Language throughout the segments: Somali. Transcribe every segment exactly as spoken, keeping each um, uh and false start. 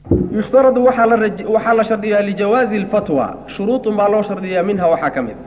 يشترط وحال وحال شرطية لجواز الفتوى شروط ما لو شرطية منها وحكمت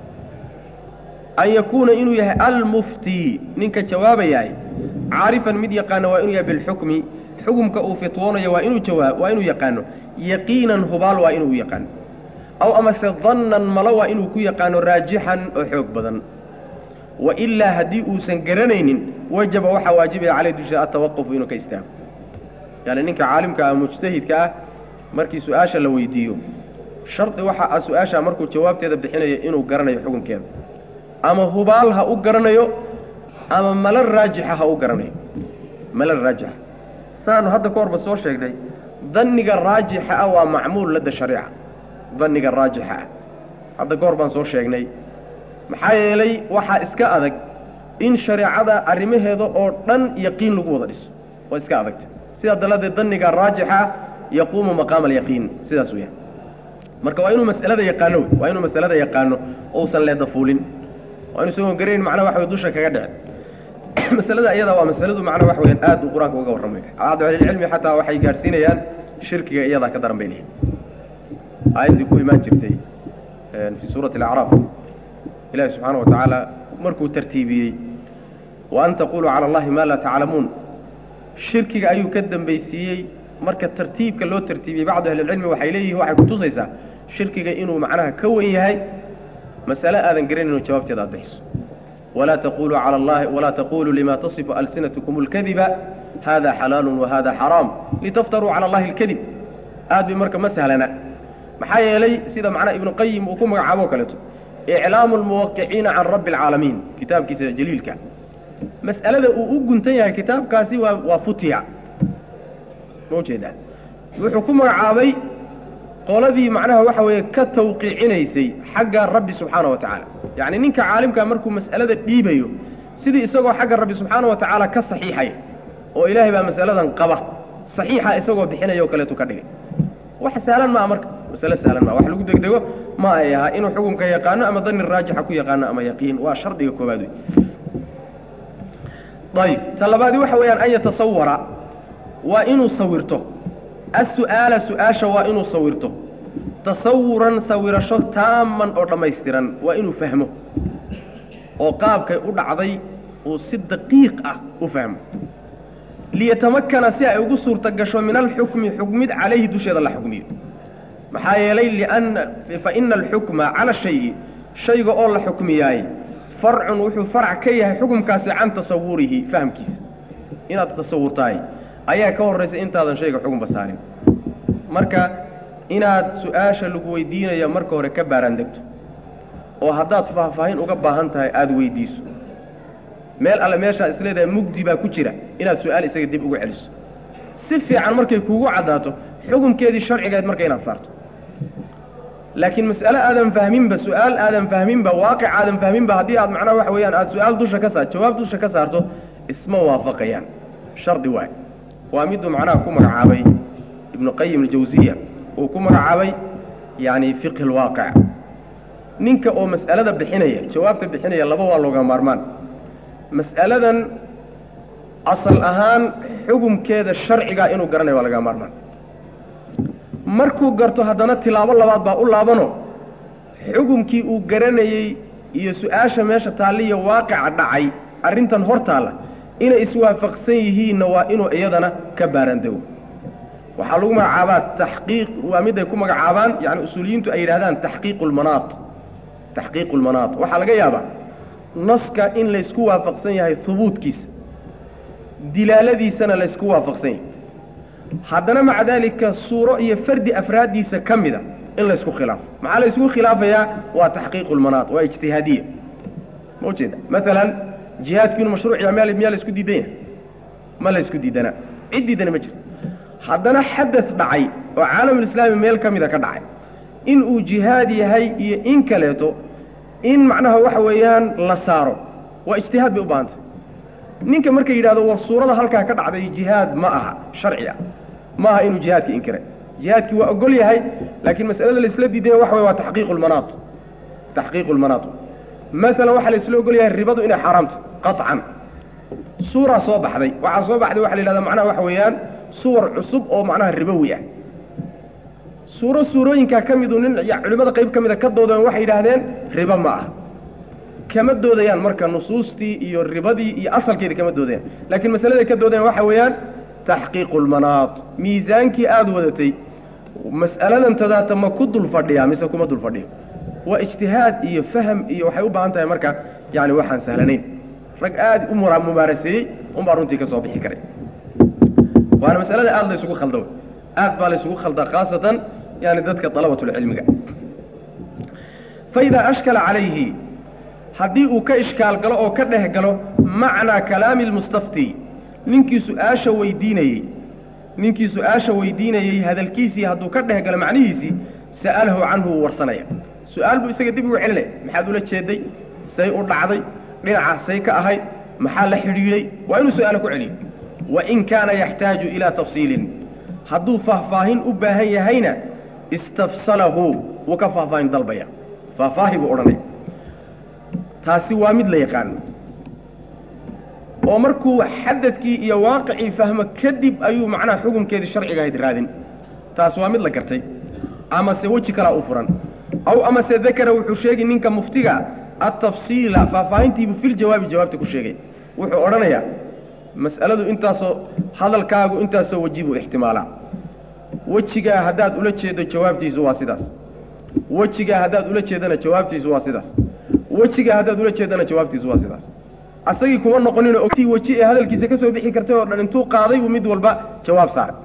أن يكون إنه يه المفتي نينك جواب ياي عارفا مد يقان وإنه بالحكم حكم كأو فتوانا وإنه جواب وإنه يقانه يقينا هبال وإنه يقان أو أما ظنا ملو وإنه كو يقان راجحا وحب بدن وإلا هديء سنقرنين وجب وحا واجب عليه دشاء التوقف إنه كيستام يعني نينك عالم كمجتهد كأه مركي سؤاشا لو يديو شرط وحا سؤاشا مركو جواب تيدا بحين إنه قرن يحكم كذا أما هبالها أقرنيو أما مل الراجحة أقرنيو مل الراجحة سأنو هذا كور بسور شيء دي ظنك الراجحة أو معمول لدى الشريعة ظنك الراجحة هذا كور بسور شيء دي محايا لي وحا إسكا أذك إن شريعة أرميه هذا أردن يقين لقوة ديس وإسكا أذك سيدا دلالة ظنك الراجحة يقوم مقام اليقين سيدا سويا marka waa inuu mas'alada yaqaano waa inuu mas'alada yaqaano oo san leedo fuulin waa inuu soo gareyn macna wax way dusha kaga dhacay mas'alada iyada waa mas'aladu macna wax weyn aad u quraanka uga warramay aad wali cilmi xataa waxay gaarsiinayaan shirkiga iyada ka daran beeyay ayadii ku imaan jirtay fi suurati al-a'raf ilaahi subhanahu wa ta'ala markuu tartiibiyay wa an taqulu ala allahi ma la ta'lamun shirkiga ayuu ka dambeysiyay marka tartiibka loo tartiibiyay bacdu ahli cilmi waxay leeyihiin waxay ku tusaysaa shirkiga inuu macnaha ka weyn yahay mas'ala aadan garan inuu jawaabteeda bixiso wala taqulu ala allah wala taqulu lima tasifu alsinatukum alkadhiba hada halal wa hada haram litaftaru ala allah alkadhib aad marka masalana maxaa yeelay sida macna ibn qayyim uu ku magacaabo kaleeto i'laamul muwaqqi'ina an rabbil alamin kitabkiisa jaliilka mas'alada uu u guntan yahay kitabkaasi waa waa futiya موجودة وحكم عابي قولذي معناها وحوي كتوقيعينيسي حق الرب سبحانه وتعالى يعني نينك عالم كامركم مسألة ديبيو سيدي إساقوا حق الرب سبحانه وتعالى كصحيحي وإلهي بقى مسألة قبح صحيحة إساقوا بحين يوكاليتو كردقي وحسالا ما أمرك مسألة سالا ما وحلو قدك دقوا ما أيها إنو حكم كيقانا أما ظن الراجح كو يقانا أما يقين وشرط يكوبادوي طيب طلبادي وحويان أن يتصور وإنه صورته السؤال سؤاش وإنه صورته تصورا صورشه تاما أو رميسترا وإنه فهمه وقابك يقول عضي وست دقيقة وفهمه ليتمكن سيء يقصر تقشو من الحكم حكمد عليه دوشير الله حكمي محايا لي لأن فإن الحكم على الشيء شيء أول حكمياي فرع وحو فرع كيه حكم كاسي عن تصوره فهم كيس إنا تصورتاي ayaa ka horeysay intaadan shayga xukun basaarin marka inaad su'aasha lagu weydiinayo marka hore ka baaran degto oo hadaad faahfaahin uga baahan tahay aad weydiiso meel alla meesha isleedahay mugdi baa ku jira inaad su'aal isaga dib ugu celiso si fiican markay kuugu cadaato xukunkeedii sharciga marka inaad saarto laakiin mas'ala aadan fahmin ba su'aal aadan fahmin ba waaqic aadan fahmin ba hadii aad macnaha wax weeyaan aad su'aal dusha ka saarto jawaab dusha ka saarto isma waafaqayaan shardi waay وامده معناه كم عابي ابن قيم الجوزية وكم عابي يعني فقه الواقع نينك أو مسألة بحنية جوابت بحنية لبوا لغة مارمان مسألة أصل أهان حكم كذا الشرع قا إنه قرني ولا مارمان مركو قرتو هدنا تلاوة الله بعد بقول لابنو حكم كي وقرني يسؤاش ماشى تالي واقع دعي أرنتن هرتاله إنا إسوافقسن يهين وإنو إيادنا كباران دو وحلو مع تحقيق ومدى يكون مع عابان يعني أصوليين تأيرادان تحقيق المناط تحقيق المناط وحلقا يابا نسك إن ليسكو وافقسن يهي ثبوت كيس دلالة دي سنة ليسكو وافقسن حدنا مع ذلك الصورة يفرد أفراد دي سكمدة إن ليسكو خلاف مع ليسكو خلاف يا وتحقيق المناط واجتهادية موجودة مثلا جهاد كينو مشروع يعمل بميال اسكو ديدين ما لا اسكو ديدنا عدي دنا مجر حدنا حدث دعي وعالم الاسلامي ميل كميدا كدعي ان او جهاد يحي ان كليتو ان معناها waxa weeyaan la saaro waa ijtihaad bi u baanta ninka marka yiraahdo war suurada halka ka dhacday jihad ma aha sharciya ma aha inuu jihadki inkire jihadki waa ogol yahay laakiin mas'alada la isla diiday waxa weey waa tahqiiq al-manat tahqiiq al-manat مثلا waxa la isla ogol yahay ribadu inay xaraamto قطعا صورة صوبح ذي وعصوبح ذي وحلي هذا معناه وحويان suwar cusub oo macnaha ribowi ah suuro suurooyinkaa ka midu nin culimmada qayb ka mida ka doodeen waxay yidhaahdeen ribo ma ah kama doodayaan marka nusuustii iyo ribadii iyo asalkeedii kama doodayaan laakiin masaladay ka doodayaan waxa weeyaan taxqiiqu lmanaat miisaankii aada wadatay mas'aladan tadaata ma ku dul fadhiyaa mise kuma dul fadhiyo waa ijtihaad iyo faham iyo waxay u baahan tahay marka yani waxaan sahlanayn rag aad u mumaaraseeyey unbaa runtii ka soo bixi karay waana masalada aada la isugu khalda aad baa la isugu khaldaa khaasatan yani dadka dalabatulcilmiga faidaa ashkala calayhi haddii uu ka ishkaal galo oo ka dheh galo macnaa kalaami lmustafti ninkii su-aasha weydiinayey ninkii su-aasha weydiinayey hadalkiisii hadduu ka dheh galo macnihiisii sa'alahu canhu wuu warsanaya su-aal buu isaga dib ugu celinaya maxaad ula jeeday say u dhacday dhinacaas say ka ahayd maxaa la xidhiidhay waa inuu su-aalo ku celiyo wain kaana yaxtaaju ilaa tafsiilin hadduu faahfaahin u baahan yahayna istafsalahu wuu ka faahfaahin dalbaya faahfaahi buu odhanaya taasi waa mid la yaqaano oo markuu xadadkii iyo waaqicii fahmo kadib ayuu macnaha xukunkeedii sharciga ahayd raadin taas waa mid la gartay amase weji kalaa u furan aw amase dakara wuxuu sheegay ninka muftiga atafsiila faahfaahintiibuu filjawaabi jawaabta ku sheegay wuxuu odhanayaa mas'aladu intaasoo hadalkaagu intaasoo weji buu ixtimaalaa wejigaa haddaad ula jeedo jawaabtiisu waa sidaas wejigaa haddaad ula jeedana jawaabtiisu waa sidaas wejigaa haddaad ula jeedana jawaabtiisu waa sidaas asagii kuma noqoninoo ogtii weji ee hadalkiisa ka soo bixi kartay oo dhan intuu qaaday buu mid walba jawaab saaray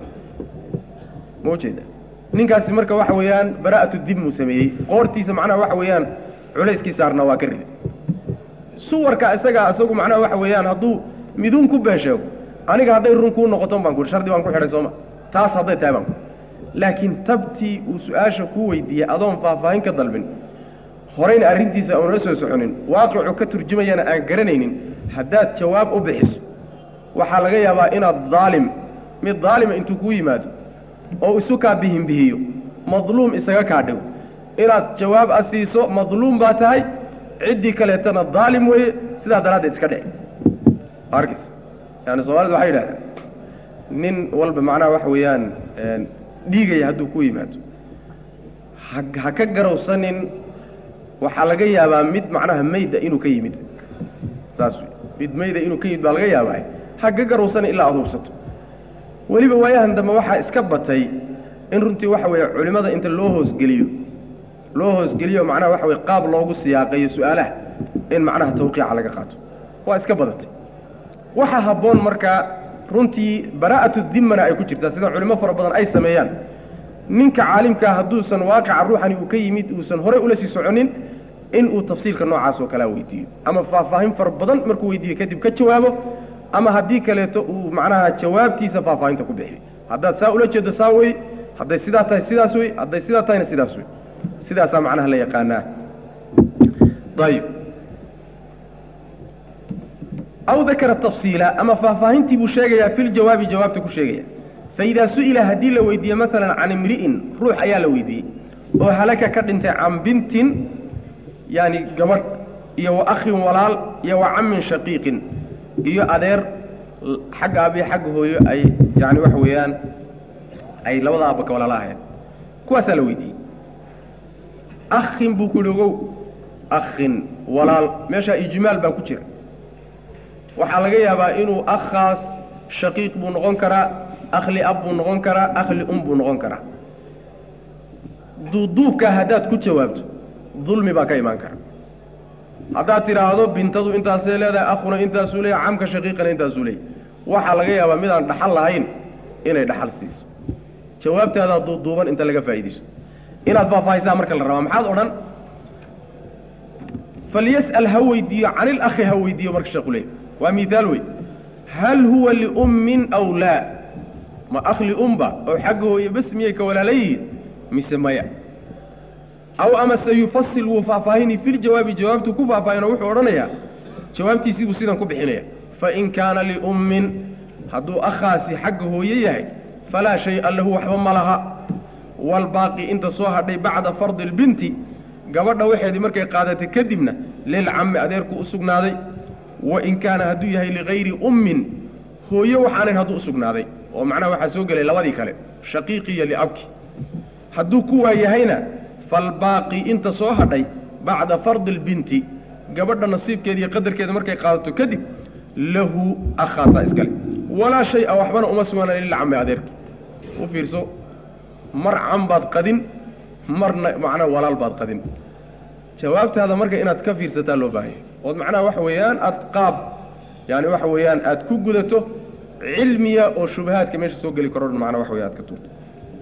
ma ujeeda ninkaasi marka waxa weeyaan baraa'atu dimuu sameeyey qoortiisa macnaha waxa weeyaan culayskii saarna waa ka riday suwarka isagaa isagu macnaha waxa weeyaan hadduu miduun ku been sheego aniga hadday run kuu noqoton baan ku shardi baan ku xidhay sooma taas hadday tahay baan ku laakiin tabtii uu su-aasha ku weydiiyey adoon faahfaahin ka dalbin horeyna arrintiisa oon la soo soconin waaqicu ka turjumayana aan garanaynin haddaad jawaab u bixiso waxaa laga yaabaa inaad daalim mid daalima intuu kuu yimaado oo isu kaa bihinbihiyo madluum isaga kaa dhigo inaad jawaab a siiso madluum baa tahay ciddii kaleetana daalim weeye sidaa daraaddeed iska dheci arkis yani soomaalida waxay yidhahdeen nin walba macnaha waxa weeyaan dhiigaya hadduu ku yimaado ha ha ka garowsanin waxaa laga yaabaa mid macnaha mayda inuu ka yimid saas wey mid mayda inuu ka yimid baa laga yaabaa ha ka garowsanin ilaa aad hubsato weliba waayahan dambe waxaa iska batay in runtii waxa weeye culimmada inta loo hoosgeliyo loo hoosgeliyo macnaha waxa weye qaab loogu siyaaqayo su-aalaha in macnaha tawqiica laga qaato waa iska badatay waxaa habboon markaa runtii baraa'atu dimmana ay ku jirtaa sida culimo fara badan ay sameeyaan ninka caalimkaa hadduusan waaqica ruuxani uu ka yimid uusan horey ula sii soconin inuu tafsiilka noocaas oo kalea weydiiyo ama faahfaahin fara badan markuu weydiiyo kadib ka jawaabo ama haddii kaleeto uu macnaha jawaabtiisa faahfaahinta ku bixiyo haddaad saa ula jeedo saa wey hadday sidaa tahay sidaas wey hadday sidaa tahayna sidaas wey sidaasaa macnaha la yaqaanaa ayib aw dakara tafsiila ama faahfaahintii buu sheegayaa filjawaabi jawaabta ku sheegaya faidaa su'ila haddii la weydiiye maalan can imri'in ruux ayaa la weydiiyey oo halaka ka dhintay can bintin yaani gabadh iyo wa akhin walaal iyo wa cammin shaqiiqin iyo adeer xagga aabiyo xagga hooyo ay yani waxa weeyaan ay labada aabba ka walaala ahayd kuwaasaa la weydiiyey akhin buu ku yihi ogow akhin walaal meeshaa ijmaal baa ku jira waxaa laga yaabaa inuu akhaas shaqiiq buu noqon karaa akhli ab buu noqon karaa akhli um buu noqon karaa duuduubkaa haddaad ku jawaabto dulmi baa ka imaan kara haddaad tidhaahdo bintadu intaasay leedahay akhuna intaasuu leeyahay camka shaqiiqana intaasuu leeyahy waxaa laga yaabaa midaan dhaxal lahayn inay dhaxal siiso jawaabtaadaa duuduuban inta laga faa'iidaysto inaad faahfaahisaa marka la rabaa maxaad odhan falyas'al ha weydiiyo can ilakhi ha weydiiyo marka sheekhu leey waa mihaal wey hal huwa liummin aw laa ma akhli umba oo xagga hooye bas miyay ka walaala yihiin mise maya aw ama se yufasil wuu faahfaahini filjawaabi jawaabtuu ku faahfaahin oo wuxuu odhanayaa jawaabtiisii buu sidan ku bixinaya fain kaana liummin hadduu akhaasi xagga hooye yahay falaa shay-a lahu waxba ma laha waalbaaqi inta soo hadhay bacda fardi lbinti gabadha waxeedii markay qaadatay kadibna lilcammi adeerku u sugnaaday wain kaana hadduu yahay ligayri ummin hooye waxaanayn hadduu u sugnaaday ومعناه waxa soo galay labadii kale shaqiiqi iyo liabki hadduu ku waayahayna falbaaqi inta soo hadhay bacda fard albinti gabadha nasiibkeeda qadarkeeda markay qaadato kadib lahu akhasa iskale wala shay aw waxbana uma sugnaan illa ammi adeerki u fiirso mar am baad qadin marna macna walaal baad qadin jawaabtaada marka inaad ka fiirsataa loo baahay oo macnaha wax weeyaan aad qaab yani wax weeyaan aad ku gudato cilmiya oo shubahaadka meesha soo gali karo macnaha wax weeyaan aad ka tuurto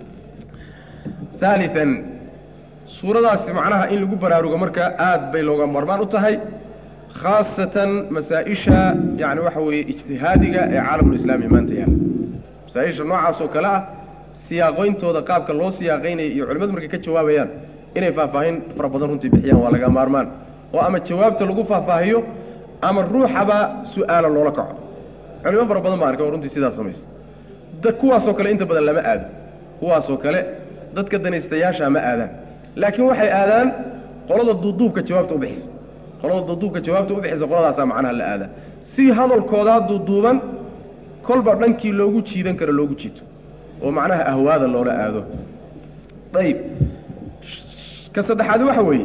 ثالثا suuradaas macnaha in lagu baraarugo marka aad bay looga marmaan u tahay khaasatan masaa'isha yani waxa weeye ijtihaadiga ee caalamul islaami maanta yaala masaa'isha noocaas oo kale ah siyaaqooyintooda qaabka loo siyaaqaynayo iyo culimadu markay ka jawaabayaan inay faahfaahin fara badan runtii bixiyaan waa laga maarmaan oo ama jawaabta lagu faahfaahiyo ama ruuxaba su'aalo loola kaco culimo fara badan baa arkay oo runtii sidaas samaysa dad kuwaasoo kale inta badan lama aado kuwaasoo kale dadka danaystayaasha ma aadaan laakiin waxay aadaan qolada duuduubka jawaabta u bixisa qolada duuduubka jawaabta u bixisa qoladaas macnaha la aada si hadalkooda duuduuban kolba dhankii loogu jiidan karo loogu jiito oo macnaha ahwaada loola aado طيب ka saddexaad waxa weeye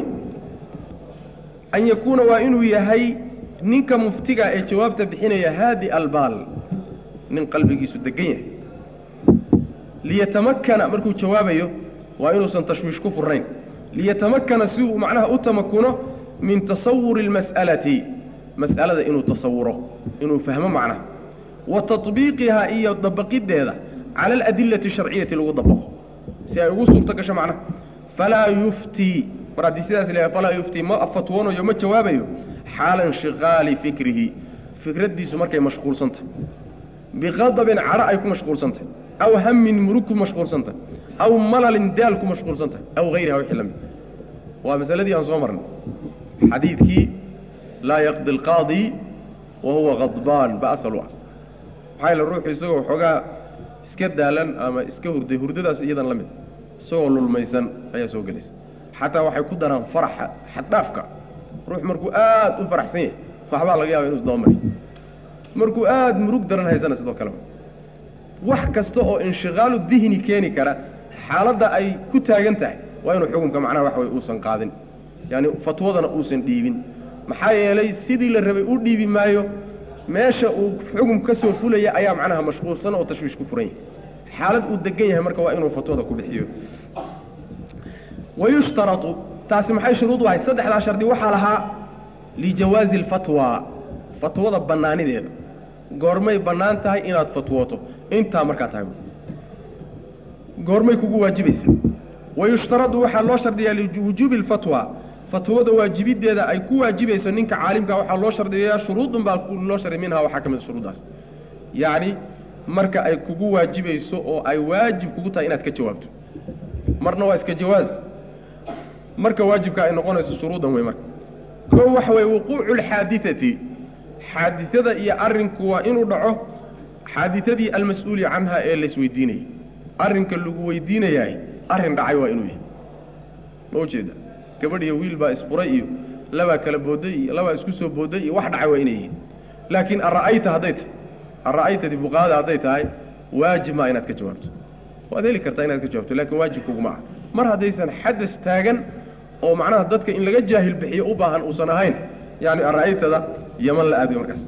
an yakuna waa inuu yahay ninka muftiga ee jawaabta bixinaya haadi albal nin qalbigiisu degan yahay liyatamakkana markuu jawaabayo waa inuusan tashwiish ku furnayn liyatamakkana si uu macnaha u tamakuno min tasawur almas'alati mas'alada inuu tasawuro inuu fahmo macnaha wa tatbiiqiha iyo dabaqideeda cala aladillati sharciyyati lagu dabaqo si ay ugu suurto gasho macnaha falaa yufti maradi sidaas ilaa falaa yufti ma afatwano iyo ma jawaabayo xaalan shiqaali fikrihi fikradiisu markay mashquulsanta biqadabin cara ay ku mashquulsanta aw hammin muruku mashquulsanta aw malalin daal ku mashquulsanta aw ghayriha wixii lamid waa masaladii aan soo marnay xadiidkii laa yaqdi alqaadi wa huwa ghadbaan ba'salu maxay la ruuxu isagoo xogaa iska daalan ama iska hurday hurdadaas iyadan lamid isagoo lulmaysan ayaa soo galaysa xataa waxay ku daraan faraxa xadhaafka ruux markuu aad u faraxsan yahay waxbaa laga yaabaa inuu isdaba mariyo markuu aad murug daran haysana sidoo kale wax kasta oo inshigaalu dihni keeni kara xaaladda ay ku taagan tahay waa inuu xukunka macnaha wax way uusan qaadin yani fatwadana uusan dhiibin maxaa yeelay sidii la rabay u dhiibi maayo meesha uu xukun ka soo fulaya ayaa macnaha mashquulsan oo tashwiish ku furan yahay xaalad uu degan yahay marka waa inuu fatwada ku bixiyo wayushtaratu taasi maxay shuruud u ahayd saddexdaa shardi waxaa lahaa lijawaazi alfatwa fatwada bannaanideeda goormay bannaan tahay inaad fatwooto intaa markaa tahay goormay kugu waajibaysa wayushtaradu waxaa loo shardiyaa liwujuubi alfatwa fatwada waajibideeda ay ku waajibayso ninka caalimka waxaa loo shardiyaa shuruudun baa loo shardiya minhaa waxaa ka mid shuruudaas yacni marka ay kugu waajibayso oo ay waajib kugu tahay inaad ka jawaabto marna waa iska jawaaz marka waajibka ay noqonayso shuruudan wey marka koo waxa weeye wuquucu alxaadithati xaadithada iyo arrinku waa inuu dhaco xaadithadii almas-uuli canha ee laisweydiinayay arrinka lagu weydiinayahay arrin dhacay waa inuu yahay ma ujeeda gabadh iyo wiil baa isfuray iyo labaa kala booday iyo labaa isku soo booday iyo wax dhacay waa inay yihiin laakiin ara'ayta hadday tahay ara'aytadii fuqahada hadday tahay waajib maa inaad ka jawaabto waad heli kartaa inaad ka jawaabto laakiin waajib kuguma ah mar haddaysan xadas taagan oo macnaha dadka in laga jaahil bixiyo u baahan uusan ahayn yani ara'aytada yaman la aadayo markaas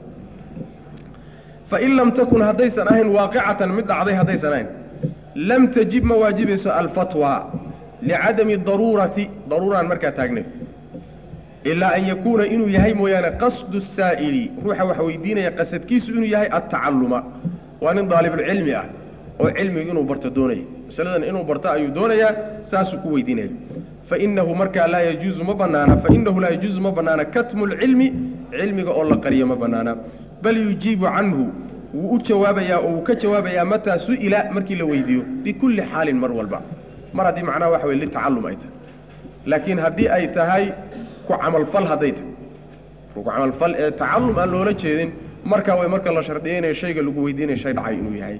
fain lam takun haddaysan ahayn waaqicatan mid dhacday haddaysan ahayn lam tajib ma waajibayso alfatwa licadami daruurati daruuraan markaa taagnay ilaa an yakuuna inuu yahay mooyaane qasdu saa'ili ruuxa wax weydiinaya qasadkiisu inuu yahay altacalluma waa nin daalibulcilmi ah oo cilmigu inuu barto doonaya masaladan inuu barto ayuu doonayaa saasuu ku weydiinaya fainahu markaa laa yajuuzu ma banaana fainahu laa yajuuzu ma banaana katmu lcilmi cilmiga oo la qariyo ma banaana bal yujiibu canhu wuu u jawaabayaa oo wuu ka jawaabayaa mataa su'ila markii la weydiiyo bikulli xaalin mar walba mar haddii macnaha waxa weye litacallum ay tahay laakiin haddii ay tahay ku camalfal hadday tahay ku camalfal ee tacallum aan loola jeedin markaa way marka la shardiyeynayo shayga lagu weydiinayo shay dhacay inuu yahay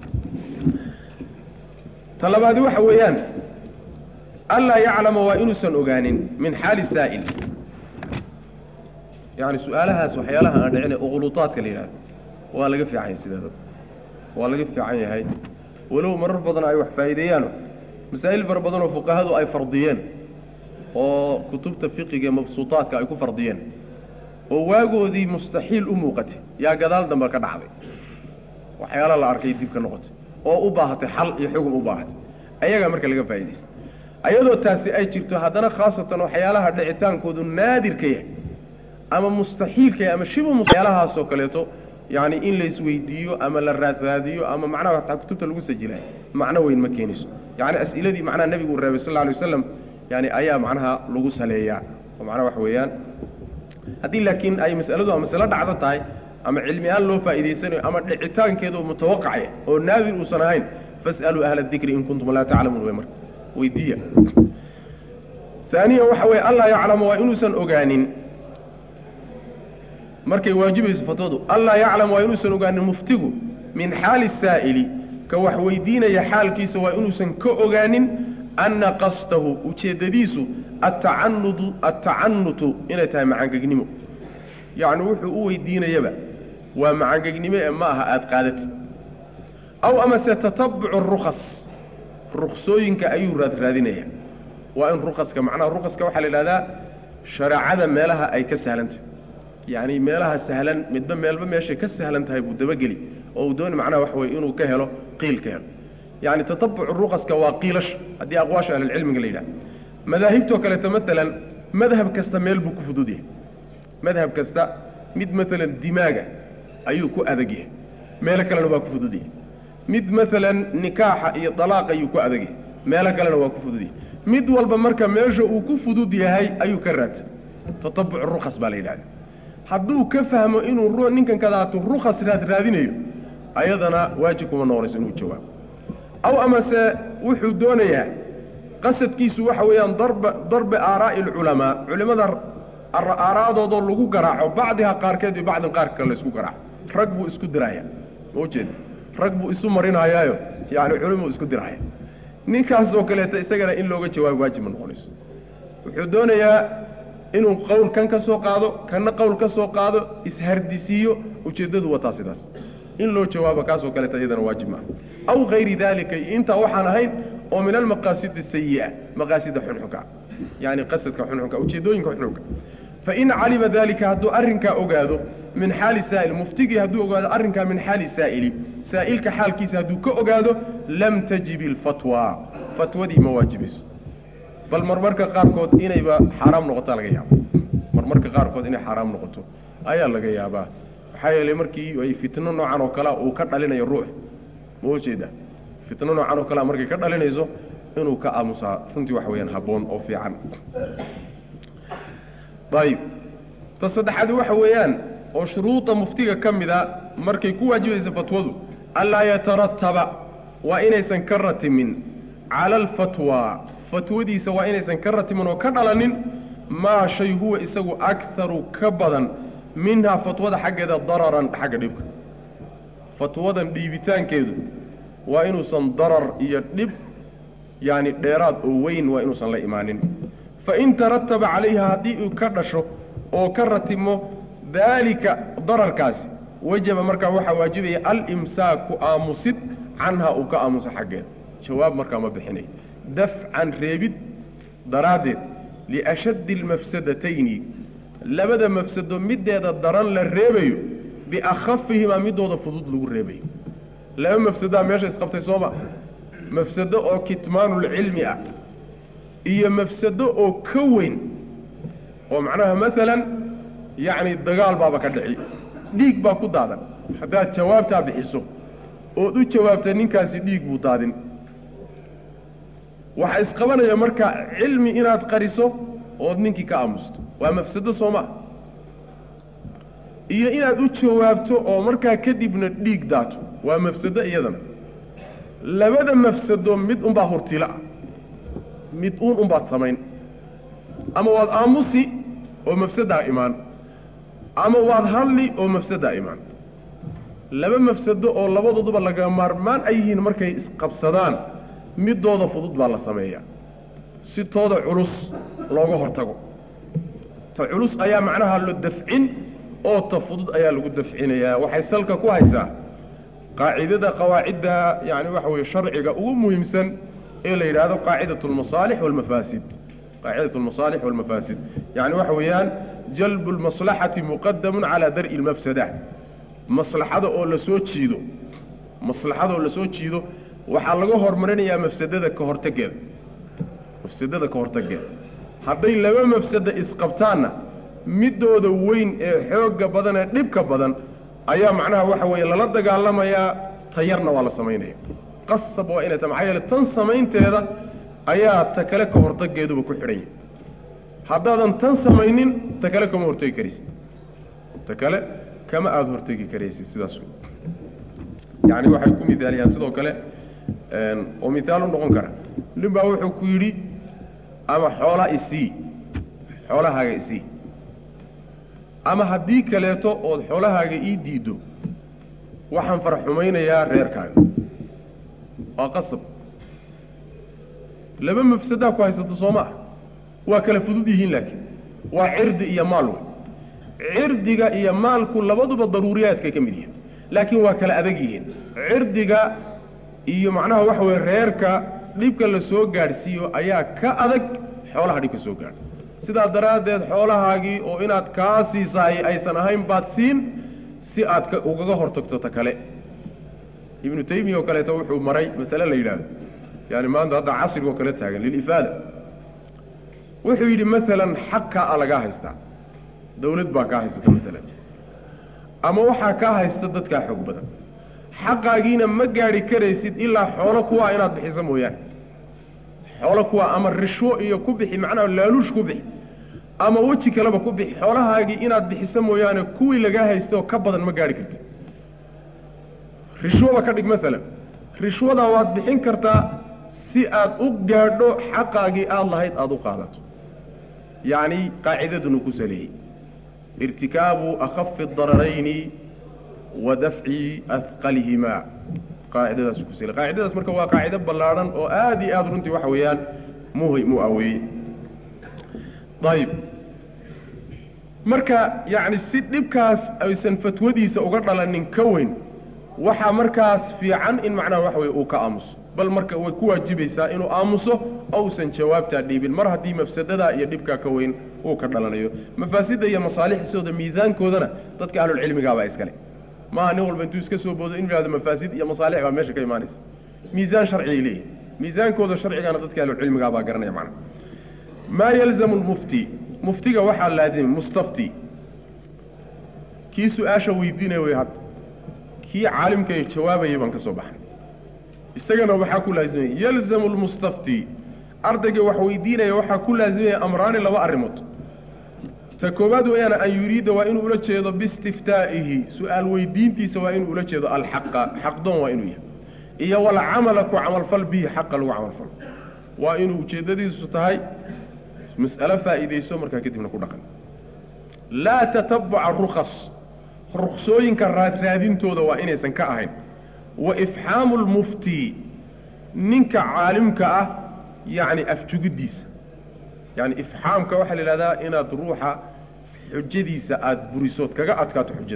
ta labaadi waxa weeyaan anlaa yaclama waa inuusan ogaanin min xaali saa'il yani su-aalahaas waxyaalaha aan dhicine uquluutaadka la yidhahdo waa laga fiicanya sideeda ولقي في عيني هاي ولو مرر بدنا أي وحفايديانه مسائل فر بدنا فقهاء أي فرضيين وكتب تفقه مبسوطات كأيكون فرضيين وواجهوا ذي مستحيل أموقته يا جدال دم كان عظيم وحيالا الأركيد دي كنقط أو أباهة حل يحكم أباهة أيها مركز لقى فايديس أيضا تاسي أي جرتو هذا خاصة وحيالها دعيتان كودو نادر كيه أما مستحيل كيه أما شبه مستحيلها سوكاليتو يعني إن ليس ويديو أما للرات هذيو أما معناه حتى كتبت لغو سجلها معناه وين مكينيس يعني أسئلة دي معناه النبي والرسول صلى الله عليه وسلم يعني أيها معناها لغو سليا ومعناه وحويان هذه لكن أي مسألة مسألة دعضتها أما علميان له فائديسين أما دعيتان كيدو متوقعة أو نادر وصناهين فاسألوا أهل الذكر إن كنتم لا تعلمون ويمر ويدية ثانيا وحوي الله يعلم وإنسا أغانين markay waajibayso fatwadu alla ya'lam wa inuusan ogaanin muftigu min xaal saa'ili ka wax weydiinaya xaalkiisa waa inuusan ka ogaanin anna qastahu ujeedadiisu at-ta'annud at-ta'annut ina tahay macangagnimo yaani wuxuu u weydiinayaba waa macangagnimo ma aha aad qaadati aw ama satatabbu ar-rukhas rukhsooyinka ayuu raad raadinaya waa in rukhaska macnaha rukhaska waxa la yiraahdaa shariicada meelaha ay ka sahlantahay يعني ميلها سهلا مدبا ميلبا ماشي كسهلا انتهي بودبقلي او دون معناه وحوي انه كهله قيل كهل يعني تتبع الرقص كواقيلش هذه اقواش اهل العلم قليلا مذاهبته كلا مثلا مذهب كستا ميلبو كفدوديه مذهب كستا مد مثلا دماغه ايو كو ادغيه ميل كلا نوا كفدوديه مد مثلا نكاح اي طلاق ايو كو ادغيه ميل كلا نوا كفدوديه مد والبا marka meesha uu ku fudud yahay ayu ka raad تتبع الرقص باليلاد hadduu ka fahmo inuu ruux ninkan kadaato rukhas raad raadinayo ayadana waajib kuma noqonayso inuu jawaabo aw ama se wuxuu doonayaa qasadkiisu waxa weeyaan darba darba aaraa'il ulama culimada aaraadooda lagu garaaco baadiha qaarkeed iyo baadin qaar kale isku garaaco rag buu isku diraya wajid rag buu isu marinayaayo yaani culimo isku diraya ninkaas oo kale isagana in looga jawaabo waajib ma noqonayso wuxuu doonayaa inuu qowl kan ka soo qaado kana qowl ka soo qaado ishardisiyo ujeedadu wata sidaas in loo jawaabo kaas oo kale taydana waajib ma aw غير ذلك inta waxaan ahayn oo min al maqasid as-sayyi'a maqasid xunxuka yani qasadka xunxuka ujeedooyinka xunxuka fa in alima dhalika hadu arrinka ogaado min hal sa'il muftigi hadu ogaado arrinka min hal sa'ili sa'ilka xaalkiisa hadu ka ogaado lam tajib al fatwa fatwadi ma waajibis bal marmarka qaarkood inayba xaraam noqoto laga yaabo marmarka qaarkood inay xaraam noqoto ayaa laga yaabaa waxa yeelay markii ay fitno noocan oo kala uu ka dhalinayo ruux moojeeda fitno noocan oo kala markii ka dhalinayso inuu ka aamusa runtii wax weeyaan haboon oo fiican bayb tasadxad waxa weeyaan oo shuruuda muftiga kamida markay ku waajibayso fatwadu alla yatarattaba wa inaysan ka ratimin ala al-fatwa فتوديس وإنسان كرت منه كدلن ما شيء هو إسقو أكثر كبدا منها فتوى حق ذا ضررا حق دب فتوى ديبتان كذا وإنسان ضرر يدب يعني ديرات وين وإنسان لا إيمان فإن ترتب عليها دي كرشه أو كرتمه ذلك ضرر كاس وجب مركا وحا واجبه الإمساك آمسد عنها أو كآمس حقه جواب مركا ما بحني دفعا ريبد درادد لأشد المفسدتين لبدا مفسد مدد الضران للريبيو بأخفهما مدد فضود له الريبيو لا مفسده ماشي اسقبتي صوبا مفسده او كتمان العلم هي مفسده او كوين ومعناها مثلا يعني الدغال بابا كدعي ديق با ku daadan hadaa jawaabta bixiso oo u jawaabta ninkaasi dhiig buu daadin waxa isqabanaya marka cilmi inaad qariso oo ninkii ka aamusto waa mafsado sooma iyo inaad u jawaabto oo marka kadibna dhiig daato waa mafsado iyadan labada mafsado mid un baa hortila mid un un baa samayn ama waad aamusi oo mafsada iimaan ama waad hadli oo mafsada iimaan laba mafsado oo labadooduba laga maarmaan ay yihiin markay isqabsadaan midooda fudud baa la sameeyaa si tooda culus looga hortago ta culus ayaa macnaha loo dafcin oo ta fudud ayaa lagu dafcinayaa waxay salka ku haysaa قاعدة قواعدها يعني وحوي شرعي ومهمسا إلى هذا قاعدة المصالح والمفاسد قاعدة المصالح والمفاسد يعني وحويان جلب المصلحة مقدم على درء المفسدة مصلحة أولا سوتشيدو مصلحة أولا سوتشيدو وحلقوا هرمرين يا مفسدة كهرتجل مفسدة كهرتجل حتى لما مفسدة إسقبتانا مدود وين حوق بدن نبك بدن أيام معناها وحوي لا لدق علما يا طيرنا ولا سمينه قصب وإن تمعيل تنسمين تهذا أيا تكلك هرتج يدو بكحرين هذا تنسمينين تكلك هرتج كريس تكلك كما أظهرتج كريس سداسو يعني واحد يكون مثال ينسده كله ومثال نقول كره لما هو حكيري أما حولا إسي حولا هاي إسي أما هديك كليتو أو حولا هاي إيديدو وحن فرحمين يا غير كان أقصب لما مفسده كويسة تصومه وكل فدوديهن لكن وعرض إيا مالو عرضك إيا مال كل بدو بالضروريات ككمدين لكن وكل أبقيهن عرضك إيا معناه وحوي غيرك ليبك اللي سوق قارسيو أيا كأذك حولها ديك سوق قار سيدا درادت حولها هاجي أو إناد كاسي ساي أي سنهايم باتسين سي آد وقاقا هورتكتو تكالي ابن تيمية وكالي توحو مري مثلا ليلاد يعني ما عند هذا عصر وكالتها للإفادة وحو يدي مثلا حقا على قاهستا دولت با قاهستا مثلا أما وحا قاهستا دادكا حق بدا حقا جينا مقاري كريسيد إلا حولكوا إناد بحيسمو يعني حولكوا أما الرشوة إيا كبحي معناه اللالوش كبحي أما وجه كلابا كبحي حولها جي إناد بحيسمو يعني كوي لقاهستا وكبدا مقاري كرت رشوة كردك مثلا رشوة واد بحين كرتا si aad u gaadho xaqaagii aad lahayd aad u qaadato yani qaacidadunu ku saleeyay irtikaabu akhaffi ad-dararayni wa daf'i athqalihima qaacidadaas ku saleeyay qaacidadaas marka waa qaacida ballaaran oo aad iyo aad runtii waxa weeyaan muhiim u awey طيب marka yani si dibkaas aysan fatwadiisa uga dhalanin ka weyn waxa markaas fiican in macnaha wax weey uu ka aamuso bal marka way ku waajibaysaa inuu aamuso oo san jawaabta dhiibin mar hadii mafsadada iyo dhibka ka weyn uu ka dhalanayo mafaasida iyo masaalixdooda miisaankoodana dadka ahlul cilmiga baa iskale ma ani walba intuu iska soo boodo in ilaada mafaasid iyo masaalix baa meesha ka imaanaysa miisaan sharci leeyahay miisaankooda sharciga dadka ahlul cilmiga baa garanaya macna ma yalzamu al-mufti muftiga waxa laazim mustafti ki su'aasha weydiinay way had ki caalimka ay jawaabayay ban ka soo baxay isagana waxa ku laazimay yalzamu almustafti ardayga wax weydiinaya waxa ku laazimay amraan laba arimood takoobaad weeyana ay yuriida waa inuu ula jeedo bistiftaa'ihi su'aal weydiintiisa waa inuu ula jeedo alhaqa xaqdoon waa inuu yahay iyo wal amalaku amal fal bi haqa lagu amal fal waa inuu jeedadiisu tahay mas'ala faa'iideyso marka kadibna ku dhaqan la tatabbu'a rukhas rukhsooyinka raadintooda waa inaysan ka ahayn وإفحام المفتي ننك عالمك أه يعني أفتقديس يعني إفحامك وحل لذا إنا تروح حجديس آد بريسوت كغا أتكات حجد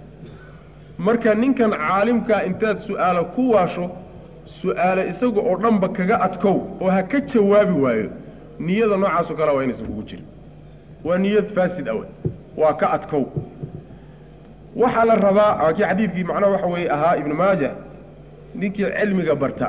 مركا ننك عالمك انتاد سؤال كواشو سؤال إساقو أرنبك كغا أتكو وهكا جوابي وايو نيادة نوعا سكرا وين سبقو جير ونياد فاسد أول وهكا أتكو وحال الرباء كي حديثي معناه وحوي أها ابن ماجه نيكي علمي قبرتا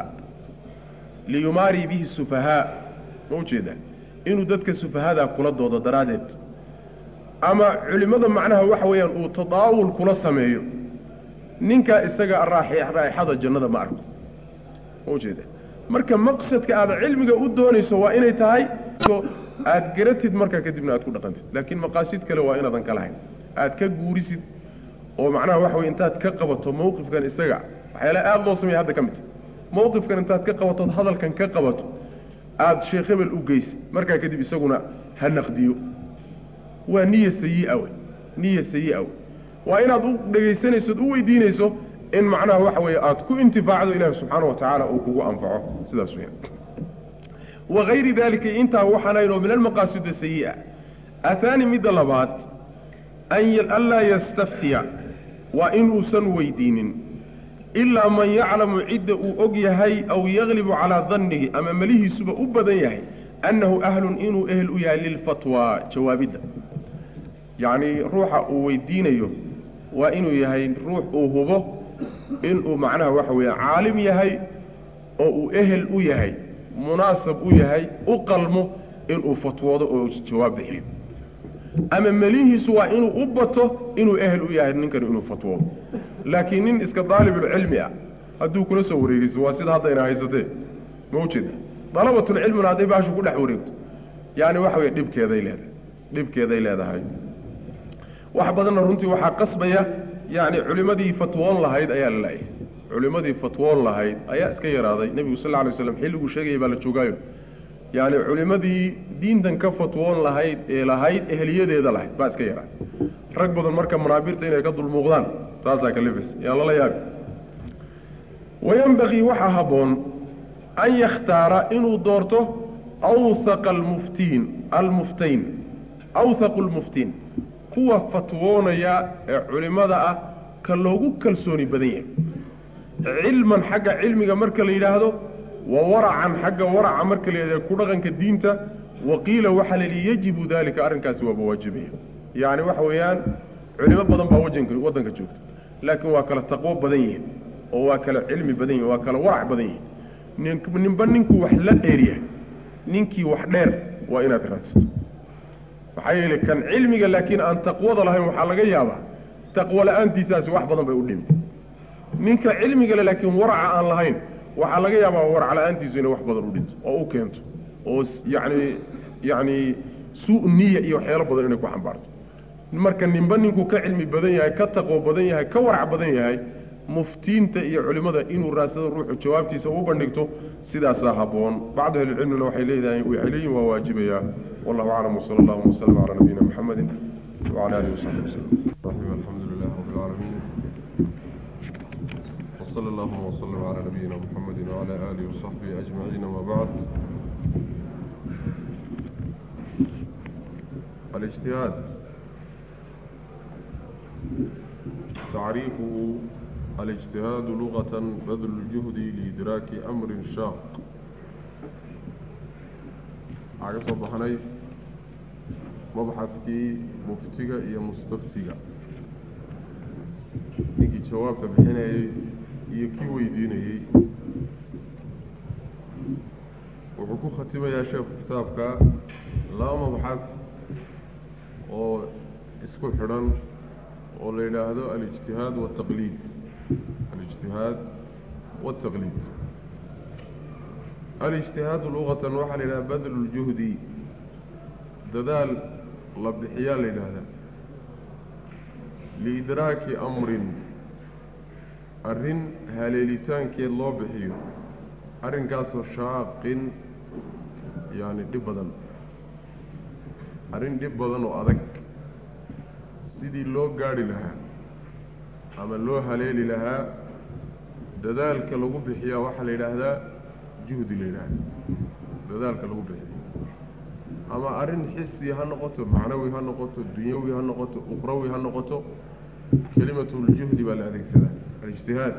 ليماري به السفهاء موجودة إنه ددك السفهاء ذا كل الضوضة درادت أما علماء معناها وحوي أن تضاول كل سمايو نينكا استقى الراحي رايحة الجنة ما أرد موجودة مركا مقصد كهذا علمي قدوني سواء إني تهي أتقرتد مركا كدبنا أتكون قنت لكن مقاصد كلا وإنا ذنك لهين أتكقوريسد ومعناها وحوي انتاد كقبطه موقف كان استقع وحيلا آد لو سمي هذا كمت موقف كان انتاد كقبطه هذا كان كقبطه آد شيخ ابن الأوقيس مركا كدب يساقنا هالنقديو ونية سيئة أوي نية سيئة أوي وإن أدو دقيساني سدو ويدينيسو إن معناها وحوي آد كو انتفاعه إله سبحانه وتعالى أو كو أنفعه سيدا سويا وغير ذلك انت وحنينه من المقاصد السيئة أثاني مد اللبات أن ألا يستفتي وإن سنوي دين ilaa man yaclamu cidda uu og yahay aw yaglibu calaa dannihi ama melihiisuba u badan yahay annahu ahlun inuu ehel u yahay lilfatwaa jawaabidda yacnii ruuxa uu weydiinayo waa inuu yahay ruux uu hubo inuu macnaha waxa weeye caalim yahay oo uu ehel u yahay munaasab u yahay u qalmo inuu fatwoodo oo jawaab bixiyo ama melihiisu waa inuu u bato inuu ehel u yahay ninkan inuu fatwoodo laakiin nin iska daalibulcilmi ah hadduu kula soo wareegeyso waa sida haddayna haysatee ma ujeeda dalabatulcilmina hadday baashu ku dhex wareegto yaani waxa weye dhibkeeday leedahay dhibkeeday leedahay wax badanna runtii waxaa qasbaya yacni culimmadii fatwoon lahayd ayaa la la-yay culimmadii fatwoon lahayd ayaa iska yaraaday nebigu sal alla alay waslam xilliguu sheegayay baa la joogaayo yacni culimmadii diintan ka fatwoon lahayd ee lahayd eheliyadeeda lahayd baa iska yaraaday rag badan marka manaabirta inay ka dulmuuqdaan taasaa kalifis yaa lala yaabi wayanbagii waxaa habboon an yakhtaara inuu doorto awhaqa almuftiin almuftayn awhaqu lmuftiin kuwa fatwoonaya ee culimmada ah ka loogu kalsooni badan yahay cilman xagga cilmiga marka la yidhaahdo wa waracan xagga waraca marka la yidhahdo ku dhaqanka diinta waqiila waxaa la yidhi yajibu daalika arrinkaasi waaba waajibaya yacni waxa weeyaan culimo badan baa wajanka waddanka joogta laakiin waa kala taqwo badan yihiin oo waa kala cilmi badan yihin waa kala warac badan yihin nin ninba ninkuu wax la dheeryahay ninkii wax dheer waa inaad raadsato maxaa yeelay kan cilmiga laakiin aan taqwada lahayn waxaa laga yaabaa taqwo la-aantiisaasi wax badan bay u dhimi ninka cilmiga le laakiin waraca aan lahayn waxaa laga yaabaa warac la-aantiisu inay wax badan u dhinto oo u keento oo yacni yacni suu niya iyo waxyaalo badan inay ku xambaarto marka ninba ninkuu ka cilmi badan yahay ka taqwo badan yahay ka warac badan yahay muftiinta iyo culimmada inuu raadsado ruuxu jawaabtiisa u bandhigto sidaasaa habboon bacdu ahlicilmina waxay leedahay waxay leeyihin waa waajibayaa wallahu aclam wsala allahuma wasalam calaa nabiyina muxamedin wacala alihi wasaxbi wasalam alxamdu lilah rabbi alcaalamiin wsala allahuma wasalam calaa nabiyina muxamedin wacala aalihi wasaxbihi ajmaciin ama bacd alijtihaad tacriifuhu الاجتهاد لغة بذل الجهد لإدراك أمر شاق حاجة صبحني مبحثكي مفتقة إيا مستفتقة نيجي جواب تبحيني إيا كي ويديني وحكو ختمة يا شيخ كتابك لا مبحث أو اسكو حران وليلة هذا الاجتهاد والتقليد الاجتهاد والتقليد الاجتهاد لغة وحل إلى بذل الجهد ددال لبحيال إلى هذا لإدراك أمر أرن هاليلتان كي الله بحيو أرن كاسو شاق يعني دبدا أرن دبدا وأذك سيدي لو قاري لها ama loo haleeli lahaa dadaalka lagu bixiyaa waxaa la yidhaahdaa juhdi la yidhaahda dadaalka lagu bixiya ama arrin xisi ha noqoto macnawi ha noqoto dunyawi ha noqoto ukhrawi ha noqoto kelimatuljuhdi baa la adeegsadaa alijtihaad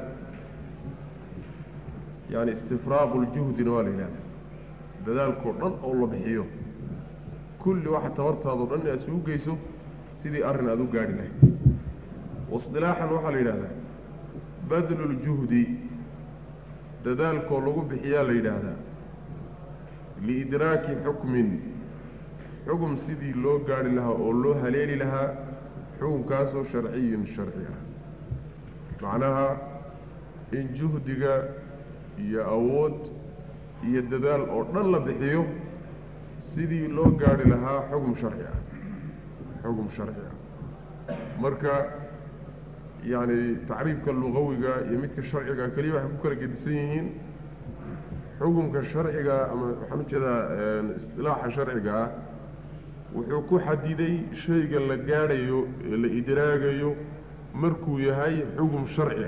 yani istifraaqu ljuhdina waa la yidhahdaa dadaalkao dhan oo la bixiyo kulli waxa tabartaadao dhan inaad isugu geyso sidii arrin aada u gaadhi lahayd واصطلاحا وحل إلى هذا بذل الجهد دذلك ولغو بحيال إلى هذا لإدراك حكم حكم سيدي لو قال لها أو لو هليل لها حكم كاسو شرعي شرعي معناها إن جهدك يا أود يا الدذال أردن لبحيو سيدي لو قال لها حكم شرعي حكم شرعي مركا يعني تعريفك اللغوي يميتك الشرعي كلمة حكوكا قدسيين حكمك الشرعي أما حمد كذا اصطلاح شرعي وحكو حديدي شيء اللي قاريو اللي إدراجيو مركو يهي حكم شرعي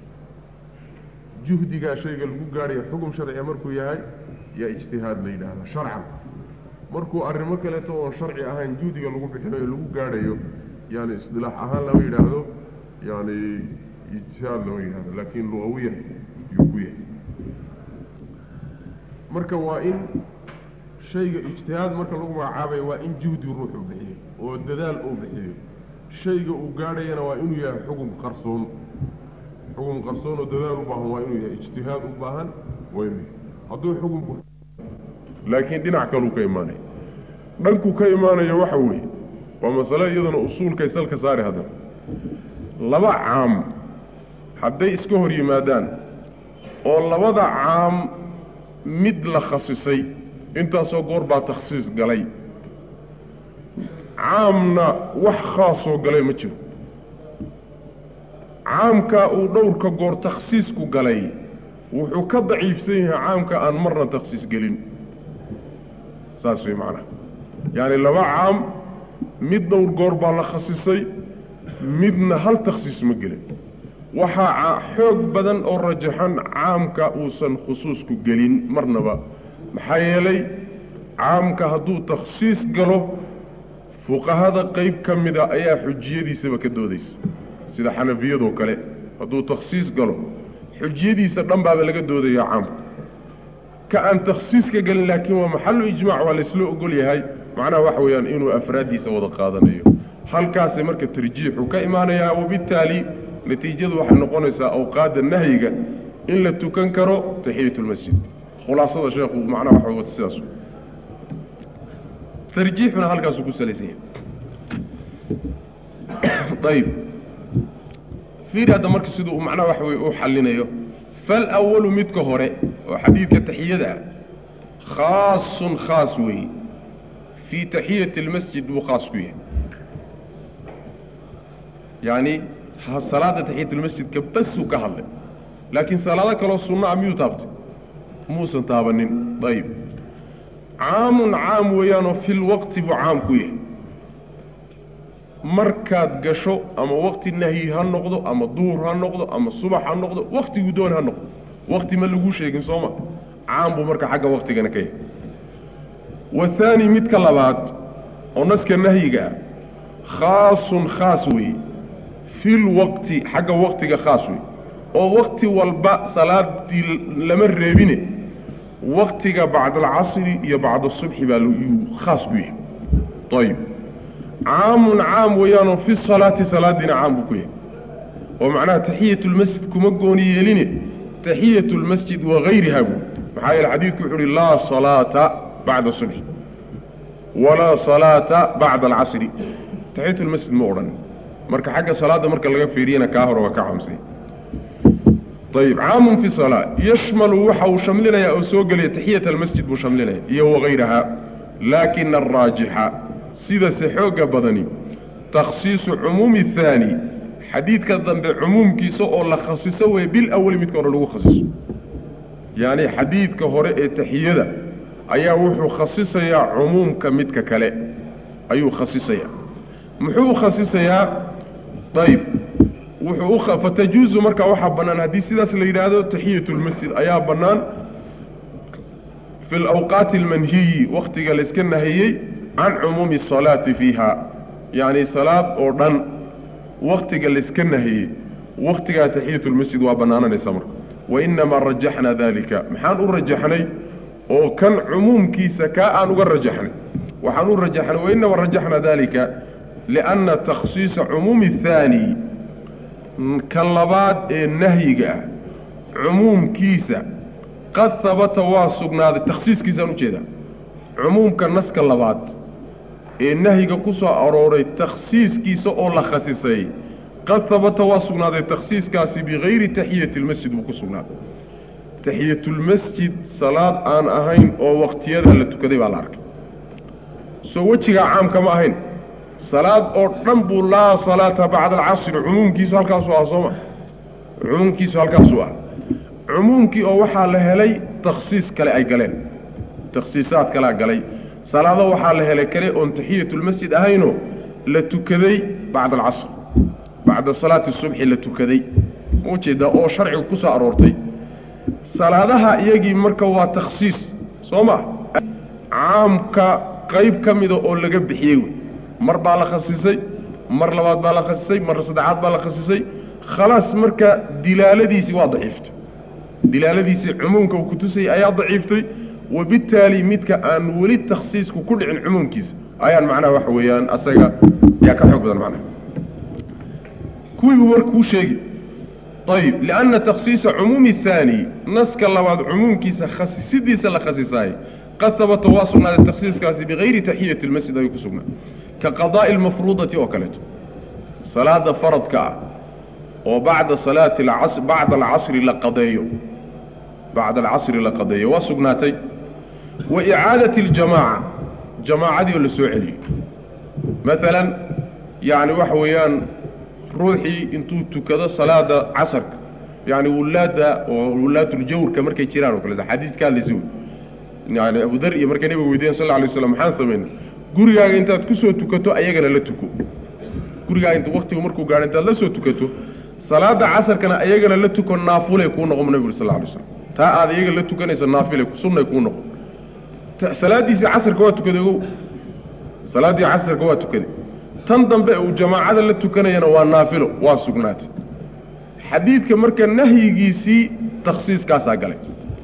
جهدي شيء اللي قاريو حكم شرعي مركو يهي يا اجتهاد ليلة هذا شرعا مركو أرمك لتو شرعي أهان جهدي اللي قاريو يعني اصطلاح أهان لو يدهدو يعني ijtihaad lama yidhahdo laakiin lugawiya yuu ku yahay marka waa in shayga ijtihaad marka lagu magacaabayo waa in juhdi ruuxu bixiyo oo dadaal uu bixiyo shayga uu gaadhayana waa inuu yahay xukun qarsoon xukun qarsoon oo dadaal u baahan waa inuu yahay ijtihaad u baahan waa inuu hadduu xukunku laakiin dhinac kaluu ka imaanaya dhanku ka imaanayo waxa weeye waa masale iyadana usuulkay salka saari haddana laba caam hadday iska hor yimaadaan oo labada caam mid la khasisay intaasoo goor baa takhsiis galay caamna wax khaasoo galay ma jiro caamka uu dhowrka goor takhsiisku galay wuxuu ka daciifsan yahay caamka aan marna takhsiis gelin saas way macnaha yacni laba caam mid dhowr goor baa la khasisay midna hal takhsiis ma gelin waxaa xoog badan oo rajaxan caamka uusan khusuusku gelin marnaba maxaa yeelay caamka hadduu takhsiis galo fuqahada qayb ka mida ayaa xujiyadiisaba ka doodaysa sida xanafiyadoo kale hadduu takhsiis galo xujiyadiisa dhan baaba laga doodayaa caamka ka aan takhsiiska gelin laakiin waa maxallu ijmaac waa laysla ogol yahay macnaha waxa weeyaan inuu afraaddiisa wada qaadanayo halkaasay marka tarjiixu ka imaanayaa wabittaali natiijadu waxay noqonaysaa awqaadda nahyiga in la tukan karo taxiyatulmasjid khulaasada sheekhu macnaha waxa wata sidaas tarjiixuna halkaasuu ku salaysan yahay ayib fiiri hadda marka siduu macnaha waxa weye uu xallinayo falawalu midka hore oo xadiidka taxiyada ah khaasun khaas weeye fii taxiyati almasjid buu khaas ku yahay yacni salaada taxiyatulmasjidka basuu ka hadlay laakiin salaado kaloo sunna a miyuu taabtay muusan taabanin ayib caamun caam weeyaanoo fil waqti buu caam ku yahay markaad gasho ama waqti nahyi ha noqdo ama duhur ha noqdo ama subax ha noqdo waqtiguu doon ha noqdo waqti ma laguu sheegin sooma caam buu marka xagga waqtigana ka yahay wathaani midka labaad oo naska nahyiga ah khaasun khaas weeye fil waqti xagga waqtiga khaas weeye oo waqti walba salaadii lama reebine waqtiga bacda alcasri iyo bacda asubxi baa yuu khaas ku yahay ayib caamun caam weeyaanoo fi salaati salaadiina caam buu ku yahay oo macnaha taxiyatulmasjid kuma gooni yeeline taxiyatulmasjid wagayriha buu maxaa yeele xadiidku wuxu uhi laa salaata bacda subxi walaa salaata bacda alcasri taxiyatulmasjid ma odhan marka xagga salaadda marka laga fiiriyana kaa hore waa ka caamsay ayib caamun fi salaa yashmalu waxa uu shamlinayaa oo soo gelaya taxiyat almasjid buu shamlinaya iyo wagayraha laakina araajixa sidase xoogga badani takhsiisu cumuumi haani xadiidka dambe cumuumkiisa oo la khasiso weeye bil awali midka hore lagu khasiso yacni xadiidka hore ee taxiyada ayaa wuxuu khasisayaa cumuumka midka kale ayuu khasisayaa muxuu u khasisayaa ayib wuxuu fatajuuzu marka waxaa bannaan haddii sidaas la yidhaahdo taxiyatulmasjid ayaa bannaan fi alawqaati almanhiyi wakhtiga layska nahiyey can cumuumi asalaati fiiha yacni salaad oo dhan wakhtiga layska nahiyey wakhtigaa taxiyatulmasjid waa bannaananaysa marka wainamaa rajaxnaa dalika maxaan u rajaxnay oo kan cumuumkiisa kaa aan uga rajaxnay waxaan u rajaxnay wainamaa rajaxnaa dalika lianna takhsiisa cumuumi haani kan labaad ee nahyiga ah cumuumkiisa qad habata waa sugnaaday takhsiiskiisaan ujeedaa cumuumka naska labaad ee nahyiga ku soo arooray takhsiiskiisa oo la khasisay qad habata waa sugnaaday takhsiiskaasi bigayri taxiyati lmasjid buu ku sugnaaday taxiyatulmasjid salaad aan ahayn oo waqtiyada la tukaday baa la arkay soo wejigaa caamka ma ahayn salaad oo dhan buu laa salaata bacda alcasri cumuumkiisu halkaasuu ah sooma cumuumkiisu halkaasuu ah cumuumkii oo waxaa la helay takhsiis kale ay galeen takhsiisaad kalea galay salaado waxaa la helay kale oon taxiyatulmasjid ahaynoo la tukaday bacda alcasr bacda salaati subxi la tukaday ma ujeedaa oo sharciga ku soo aroortay salaadaha iyagii marka waa takhsiis soo ma caamka qayb ka mida oo laga bixiyey wey mar baa la khasisay mar labaad baa la khasisay mar saddexaad baa la khasisay khalaas marka dilaaladiisii waa daciiftay dilaaladiisii cumuumka uu ku tusayay ayaa daciiftay wabittaali midka aan weli takhsiisku ku dhicin cumuumkiisa ayaan macnaha waxa weeyaan asaga yaa ka xoog badan macnaha kuwii markuu sheegi طيب لأن تخصيص عموم الثاني نسك اللبعض عموم كيسا خصيصي سلا خصيصاي قد ثبت واصل هذا التخصيص كاسي بغير تحية المسجد يكسبنا كقضاء المفروضة وكلته صلاة فرض كا وبعد صلاة العصر بعد العصر لقضيه بعد العصر لقضيه وسقناتي وإعادة الجماعة جماعة دي ولا سوعلي مثلا يعني وحويان روحي انتو تكذا صلاة عصر يعني ولادة وولاد الجور كمركي تيران وكذا حديث كان لزول يعني أبو ذر مركي نبي ويدين صلى الله عليه وسلم حان سمين قريا انت تكسو تكتو أيغنا لا تكو قريا انت وقتي ومركو قال انت لا سو تكتو صلاة عصر كان أيغنا لا تكو نافلة يكون نغم النبي صلى الله عليه وسلم تا هذا يغنا لا تكو نيس نافلة سنة يكون نغم صلاة دي عصر كوا تكدو صلاة دي عصر كوا تكدو تنضم بقى وجماعة اللي تكنينا والنافلة والسقنات حديث كمركا نهي جيسي تخصيص كاسا قلي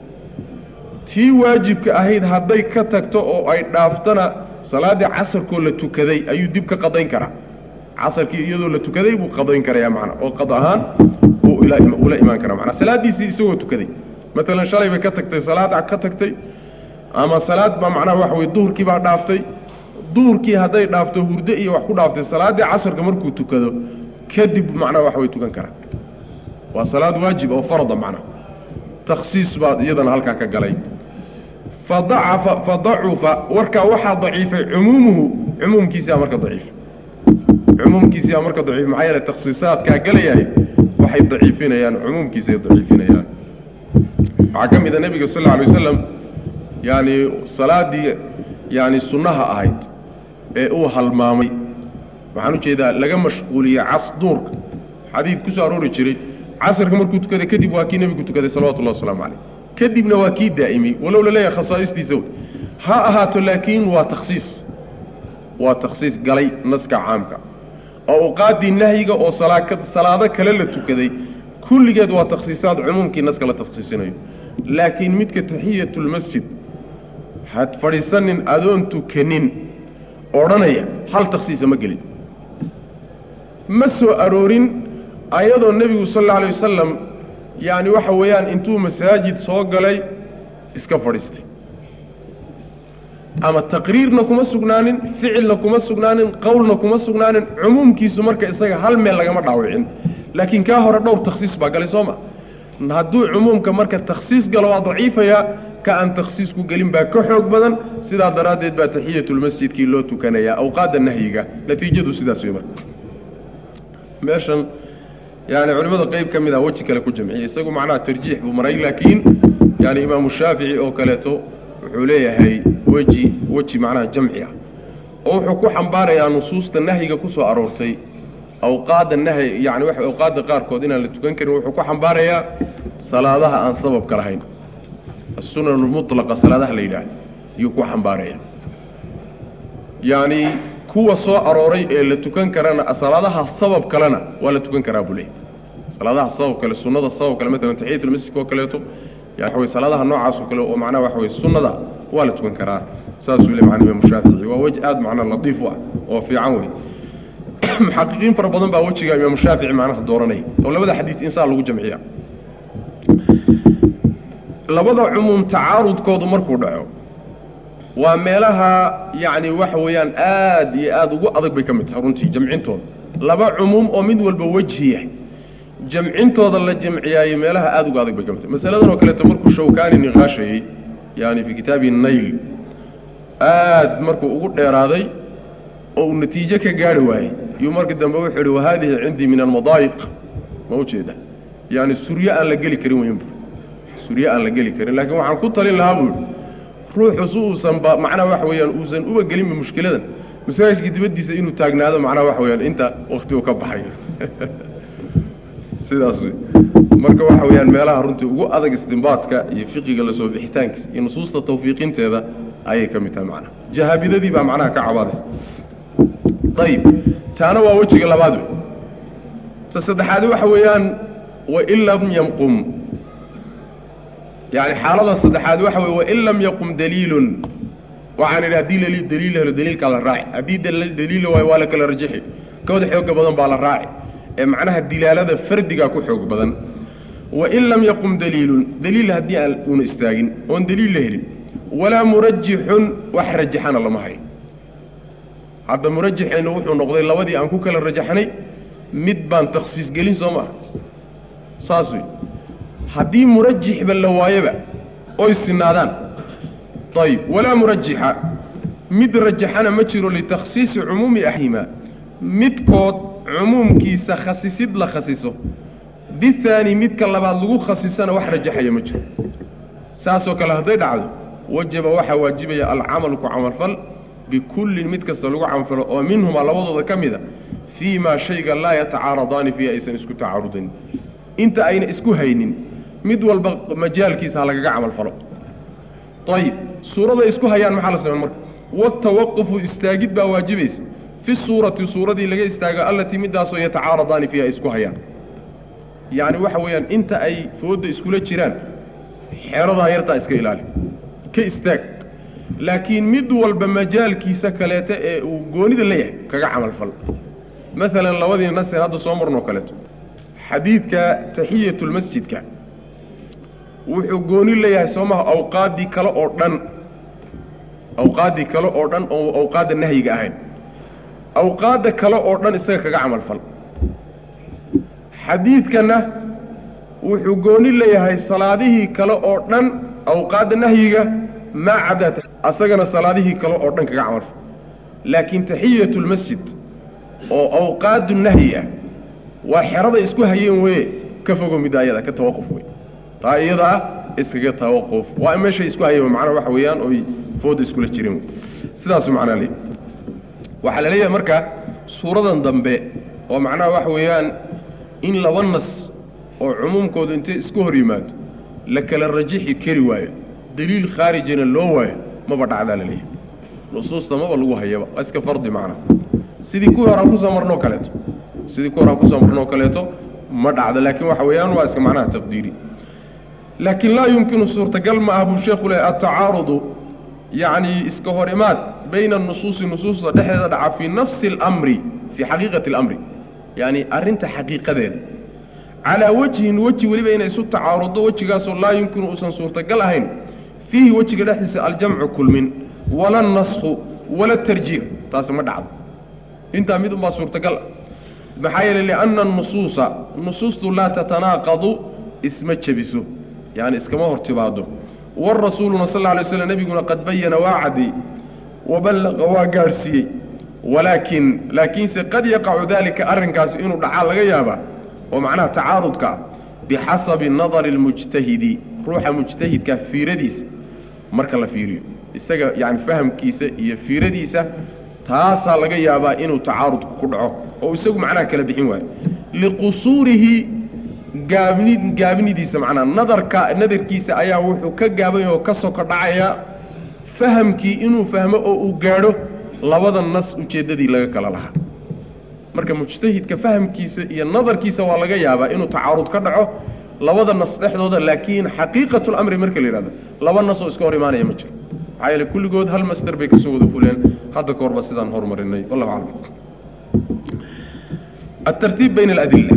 تي واجب كأهيد هدي كتكتو او اي دافتنا صلاة عصر كل تكذي ايو ديبك قضين كرا عصر كي يدو لتكذي بو قضين كرا يا معنا او قضاهان او الى اولا ايمان كرا معنا صلاة دي سي سوى تكذي مثلا شالي بكتكتي صلاة كتكتي اما صلاة ما معناه وحوي الظهر كي بعد دافتي duurkii haday dhaafto hurdo iyo wax ku dhaaftay salaadii casarka markuu tukado kadib macna wax way tukan karaan waa salaad waajib oo farada macna takhsiis baad iyadana halka ka galay fadhafa fadhafa warka waxa dhaifay umumuhu umumkiisa marka dhaif umumkiisa marka dhaif maxay takhsiisaad ka galayay waxay dhaifinayaan umumkiisa dhaifinayaan aqamida nabiga sallallahu alayhi wasallam yani salaadii yani sunnaha ahayd ee uu halmaamay waxaan u jeedaa laga mashquuliyay casduurka xadiid ku soo aroori jiray casarka markuu tukaday kadib waa kii nabigu tukaday sallallahu alayhi wasallam kadibna waa kii daa'imi walow la leeyahay khasaa'istiisa ha ahaato laakiin waa takhsiis waa takhsiis galay naska caamka oo qaadi nahyiga oo salaaka salaada kale la tukaday kulligeed waa takhsiisaad umumkii naska la takhsiisinayo laakiin midka tahiyatul masjid had fariisanin adoon tukanin oranaya hal takhsiis ma gelin ma soo aroorin ayadoo nabigu sallallahu alayhi wasallam yaani waxa weeyaan intuu masaajid soo galay iska fadhiistay ama taqriirna kuma sugnaanin ficilna kuma sugnaanin qowlna kuma sugnaanin umumkiisu marka isaga hal meel laga ma dhaawicin laakiin ka hore dhowr takhsiis baa galay sooma hadduu umumka marka takhsiis galo waa daciifaya ka aan takhsiis ku galin baa ka xoog badan sida daraadeed baa tahiyatul masjid kii loo tukanaya awqaad nahyiga natiijadu sidaas weeyba meeshan yaani culimada qayb kamid ah waji kale ku jamciye isagu macnaha tarjiix buu maray laakiin yaani imaam shaafici oo kaleeto wuxuu leeyahay waji waji macnaha jamciya oo wuxuu ku xambaarayaa nusuusta nahyiga ku soo aroortay awqaad nahy yaani wax awqaad qaar kood inaan la tukan karin wuxuu ku xambaarayaa salaadaha aan sabab ka lahayn السنن المطلقة صلاة ليلة يكون حنبارية يعني كوا صاء أروري اللي تكن كرنا صلاة الصواب كلنا ولا تكن كرابولي صلاة الصواب كلا السنة الصواب كلا مثلا تحية المسجد وكلته يعني حوي صلاة النوع عصو كلا ومعناه وحوي السنة ده ولا تكن كرا ساسو اللي معنا من الشافعي ووجه معنا لطيف وفي عوني محققين في رمضان بقى وجه من الشافعي معنا الدوراني ولا بدأ حديث إنسان له جمعية labada umum taarudkoodu markuu dhaco waa meelaha yaani wax weeyaan aad iyo aad ugu adag bay kamid tahay runtii jamcintooda laba umum oo mid walba wajhiya jamcintooda la jamciyay meelaha aad ugu adag bay kamid tahay masaladan oo kale markuu shawkaani niqaashay yaani fi kitaabi an-nayl aad markuu ugu dheeraaday oo natiijo ka gaari waayay iyo markii dambe wuxuu yiri wahadihi cindi min al-madaayiq mawjida yaani suriya aan la gali karin weyn سوريا aan la gali karin laakiin waxaan ku talin lahaa buu ruux xusuusan ba macna wax weeyaan uusan uba galin mushkiladan masaajidka dibadiisa inuu taagnaado macna wax weeyaan inta waqti uu ka baxay sidaas marka waxa weeyaan meelaha runtii ugu adag istinbaadka iyo fiqiga la soo bixitaankiisa iyo nusuusta tawfiiqinteeda ayay kamid tahay macna jahabidadii baa macnaha ka cabaadis طيب taana waa wajiga labaad saddexaad waxa weeyaan wa in lam yaqum yani xaalada saddexaad waxa weeye wa in lam yaqum daliilun waxaan idhi haddii lali daliil helo daliilkaa la raaci haddii daliil waayo waa la kala rajixi kooda xooga badan baa la raaci ee macnaha dilaalada fardigaa ku xoog badan wa in lam yaqum daliilun daliil haddii aan una istaagin oon daliil la helin walaa murajixun wax rajaxana lama hayo hadda murajixaynu wuxuu noqday labadii aan ku kala rajaxnay mid baan takhsiis gelin soo maaha saas wey haddii murajixba la waayaba oy sinaadaan ayib walaa murajixa mid rajaxana ma jiro litakhsiisi cumuumi axima midkood cumuumkiisa khasisid la khasiso bihaani midka labaad lagu khasisana wax rajaxaya ma jiro saasoo kale hadday dhacdo wajaba waxaa waajibaya alcamalu ku camalfal bikullin mid kasta lagu camalfalo oo minhumaa labadooda ka mida fii maa shayga laa yatacaaradaani fiihi aysan isku tacaarudayn inta ayna isku haynin mid walba majaalkiisa ha lagaga camalfalo ayib suuraday isku hayaan maxaa la sameyn marka watawaqufu istaagid baa waajibaysa fi suurati suuradii laga istaago allatii midaasoo yatacaaradaani fiiha ay isku hayaan yacni waxa weeyaan inta ay foodda iskula jiraan xeeradaa yartaa iska ilaali ka istaag laakiin mid walba majaalkiisa kaleeta ee uu goonida leeyahay kaga camalfal maalan labadii nasir hadda soo marnoo kaleeto xadiidka taxiyatulmasjidka wuxuu gooni leeyahay soo maha awqaaddii kale oo dhan awqaaddii kale oo dhan oo awqaadda nahyiga ahayn awqaadda kale oo dhan isaga kaga camalfal xadiidkana wuxuu gooni leeyahay salaadihii kale oo dhan awqaadda nahyiga maa cadata asagana salaadihii kale oo dhan kaga camalfal laakiin taxiyatulmasjid oo awqaadu nahyi ah waa xeraday isku hayeen weye ka fogo midda ayada ka tawaquf wey taa iyadaa iskaga tawaquf waa meeshay isku hayeen macnaha waxa weeyaan oy fooda iskula jireen sidaasuu macnaa leeyahy waxaa la leeyahay marka suuradan dambe oo macnaha waxa weeyaan in laba nas oo cumuumkooda intay isku hor yimaado la kala rajixi kari waayo daliil khaarijina loo waayo maba dhacdaa la leeyahay nusuusta maba lagu hayaba waa iska fardi macnaha sidii kuwii horaan kusoo marnoo kaleeto sidii kuwii horaan kusoo marnoo kaleeto ma dhacdo laakiin waxa weeyaan waa iska macnaha taqdiiri laakiin laa yumkinu suurtagal ma ah buu sheekhu leeyahy atacaarudu yacni iska hor imaad bayna anusuusi nusuusta dhexdeeda dhaca fii nafsi alamri fii xaqiiqati alamri yacni arrinta xaqiiqadeeda calaa wajhin weji weliba inay isu tacaaruddo wejigaasoo laa yumkinu uusan suurtagal ahayn fiihi wejiga dhexdiisa aljamcu kulmin wala annasku wala tarjiix taasi ma dhacdo intaa mid unbaa suurtagal maxaa yeelay lianna anusuusa nusuustu laa tatanaaqadu isma jebiso yacni iskama hor timaado warasuuluna sal alla alay slam nebiguna qad bayana waa cadday waballaqa waa gaadhsiiyey walaakin laakiinse qad yaqacu daalika arrinkaasi inuu dhacaa laga yaabaa oo macnaha tacaarudka bixasabi nadari almujtahidi ruuxa mujtahidka fiiradiisa marka la fiiriyo isaga yani fahamkiisa iyo fiiradiisa taasaa laga yaabaa inuu tacaarudku ku dhaco oo isagu macnaha kala bixin waayo liqusuurihi gaabni gaabnidiisa macnaha nadarka nadarkiisa ayaa wuxuu ka gaabay oo ka soko dhacaya fahamkii inuu fahmo oo uu gaadho labada nas ujeeddadii laga kala lahaa marka mujtahidka fahamkiisa iyo nadarkiisa waa laga yaabaa inuu tacaarud ka dhaco labada nas dhexdooda laakiin xaqiiqatu lamri marka la yidhahdo laba nas oo iska hor imaanaya ma jiro maxaa yeele kulligood hal masder bay kasoo wada fuleen hadda ka horba sidaan horumarinay wallahu aclam الترتيب بين الأدلة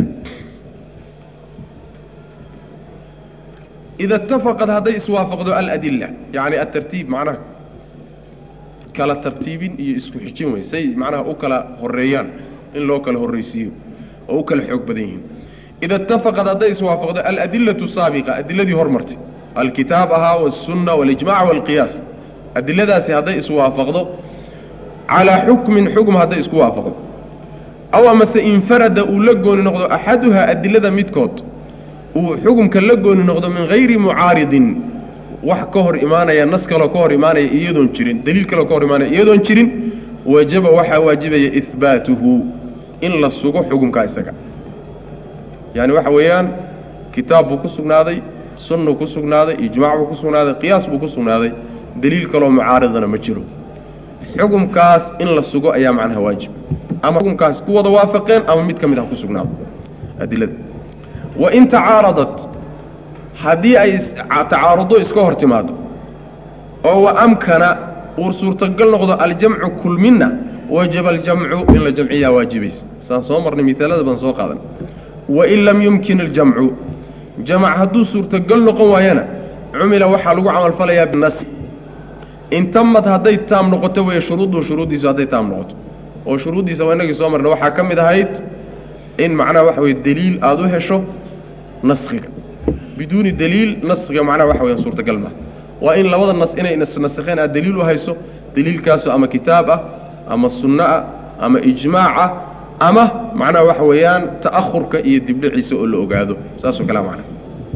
إذا اتفقت هذا اسوافقد الأدلة يعني الترتيب معناه كلا ترتيب يسكو حجمه سي معناه أكلا هريان إن لو كلا هريسيو أو كلا حق بدين إذا اتفقت هذا اسوافقد الأدلة السابقة أدلة دي هرمرتي الكتابها والسنة والإجماع والقياس أدلة هذا اسوافقد على حكم حكم هذا اسوافقد أو أما سإنفرد ولقون نقض أحدها أدلة متكوت وحكم كلقون نقض من غير معارض وحكهر إيمانا يا نسك لو كهر إيمانا يدون شرين دليل كلو كهر إيمانا يدون شرين وجب وحا واجب إثباته إن للسوق حكم كايسك يعني وحا ويان كتاب بكسونا هذا سنة بكسونا هذا إجماع بكسونا هذا قياس بكسونا هذا دليل كلو معارضنا مجرو حكم كاس إن للسوق أيام عنها واجب ama xukunkaas ku wada waafaqeen ama mid kamid ah ku sugnaa adilada wain tacaaradat haddii ay tacaaruddo iska hor timaado oo wa amkana uu suurtagal noqdo aljamcu kulminna wajaba aljamcu in la jamciyaa waajibaysa saan soo marnay miaalada baan soo qaadan wain lam yumkin aljamcu jamac hadduu suurtagal noqon waayana cumila waxaa lagu camalfalayaa binas in tamad hadday taam noqoto weeye shuruuddu shuruuddiisu hadday taam noqoto oo shuruuddiisa waa inagii soo marnay waxaa ka mid ahayd in macnaha waxa weye deliil aada u hesho naskhiga biduuni deliil naskhiga macnaha waxa weya suurtagal maa waa in labada nas inay nasnaskeen aad deliil u hayso deliilkaasu ama kitaab ah ama sunno ah ama ijmaac ah ama macnaha waxa weeyaan ta'ahurka iyo dibdhiciisa oo la ogaado saasoo kalaa macnaha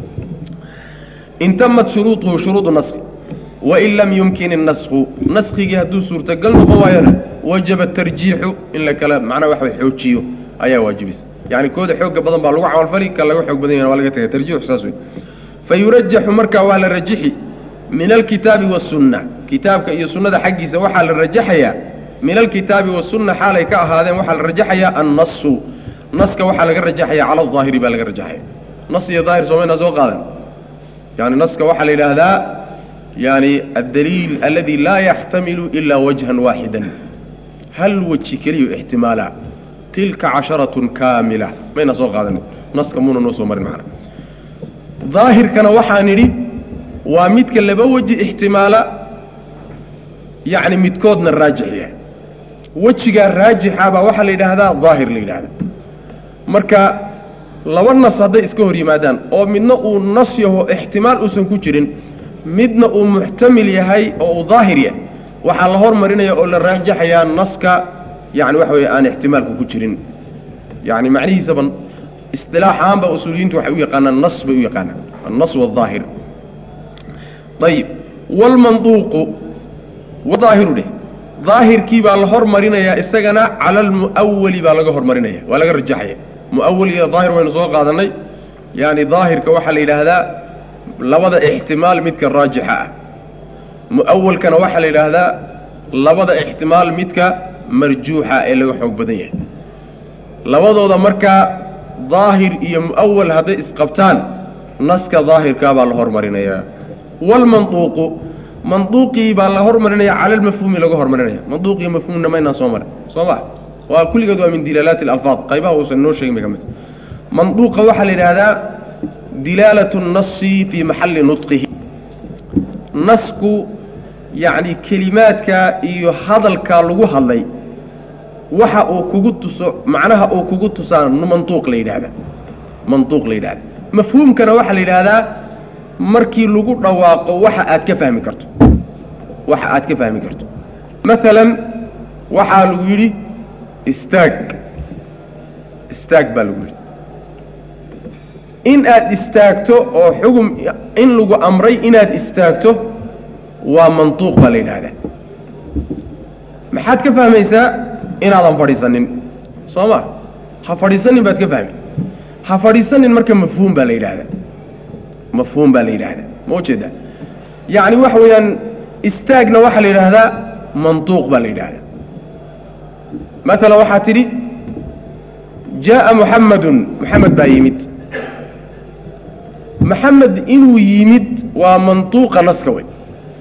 in tamad shuruuduhu shuruudu naskhi wain lam yumkin الnaskhu naskigii hadduu suurtagal noqon waayona wajaba tarjiixu in la kala macnaha waxa way xoojiyo ayaa waajibaysa yani kooda xooga badan baa lagu camalfali kan laga xoog badan yahay waa laga tagay tarjiix saas wey fayurajaxu markaa waa la rajixi min alkitaabi waالsunna kitaabka iyo sunnada xaggiisa waxaa la rajaxayaa min alkitaabi waالsunna xaalay ka ahaadeen waxaa la rajaxayaa annasu naska waxaa laga rajaxayaa cala الظaahiri baa laga rajaxaya nas iyo daahir soomayna soo qaadan yani naska waxaa la yidhaahdaa yani aلdaliil aladi laa yaxtamilu ilaa wajhan waaxida hal weji keliyo ixtimaala tilka casharatun kaamila mayna soo qaadanin naska muuna noo soo marin macna daahirkana waxaan idhi waa midka laba weji ixtimaala yacni midkoodna raajix yahay wejigaa raajixa baa waxaa la yidhaahdaa daahir la yidhahda marka laba nas hadday iska hor yimaadaan oo midna uu nas yaho ixtimaal uusan ku jirin midna uu muxtamil yahay oo uu daahir yahay waxaa la hormarinaya oo la raajaxayaa naska yani waxa weeye aan ixtimaalku ku jirin yani macnihiisaba istilaax ahaanba usuuliyiintu waxay u yaqaanaan nas bay u yaqaanaan annas waaldaahir ayib waalmanduuqu wadaahiru dheh daahirkii baa la hormarinayaa isagana cala almu'awali baa laga hormarinaya waa laga rajaxaya mu'awal iyo daahir waynu soo qaadanay yani daahirka waxaa la yidhaahdaa labada ixtimaal midka raajixa ah mu'awalkana waxaa la yidhaahdaa labada ixtimaal midka marjuuxa ee laga xoog badan yahay labadooda markaa daahir iyo mu'awal hadday isqabtaan naska daahirkaa baa la hormarinayaa waalmanduuqu manduuqii baa la hormarinaya cala almafhuumi laga hormarinaya manduuq iyo mafhuumna maynaan soo marin soo ma waa kulligeed waa min dilaalaati alalfaad qaybaha uusan noo sheegin bay ka mid manduuqa waxaa la yidhaahdaa dilaalatu nnasi fii maxalli nudqihi nasku yacni kelimaadka iyo hadalkaa lagu hadlay waxa uu kugu tuso macnaha uu kugu tusaa manduuq la yidhaahda manduuq la yidhahda mafhuumkana waxaa la yidhaahdaa markii lagu dhawaaqo waxa aad ka fahmi karto waxa aad ka fahmi karto maalan waxaa lagu yidhi istaag istaag baa lagu yidhi in aad istaagto oo xugum in lagu amray inaad istaagto waa manduuq baa la yidhaahdaa maxaad ka fahmaysaa inaadan fadhiisanin soo ma ha fadhiisanin baad ka fahmi ha fadhiisanin marka mafhuum baa la yidhaahdaa mafhuum baa la yidhaahdaa ma ujeedaa yacni waxa weeyaan istaagna waxaa la yidhaahdaa manduuq baa la yidhaahdaa maala waxaa tidhi jaaءa muxamadun muxamed baa yimid maxamed inuu yimid waa manduuqa naska wey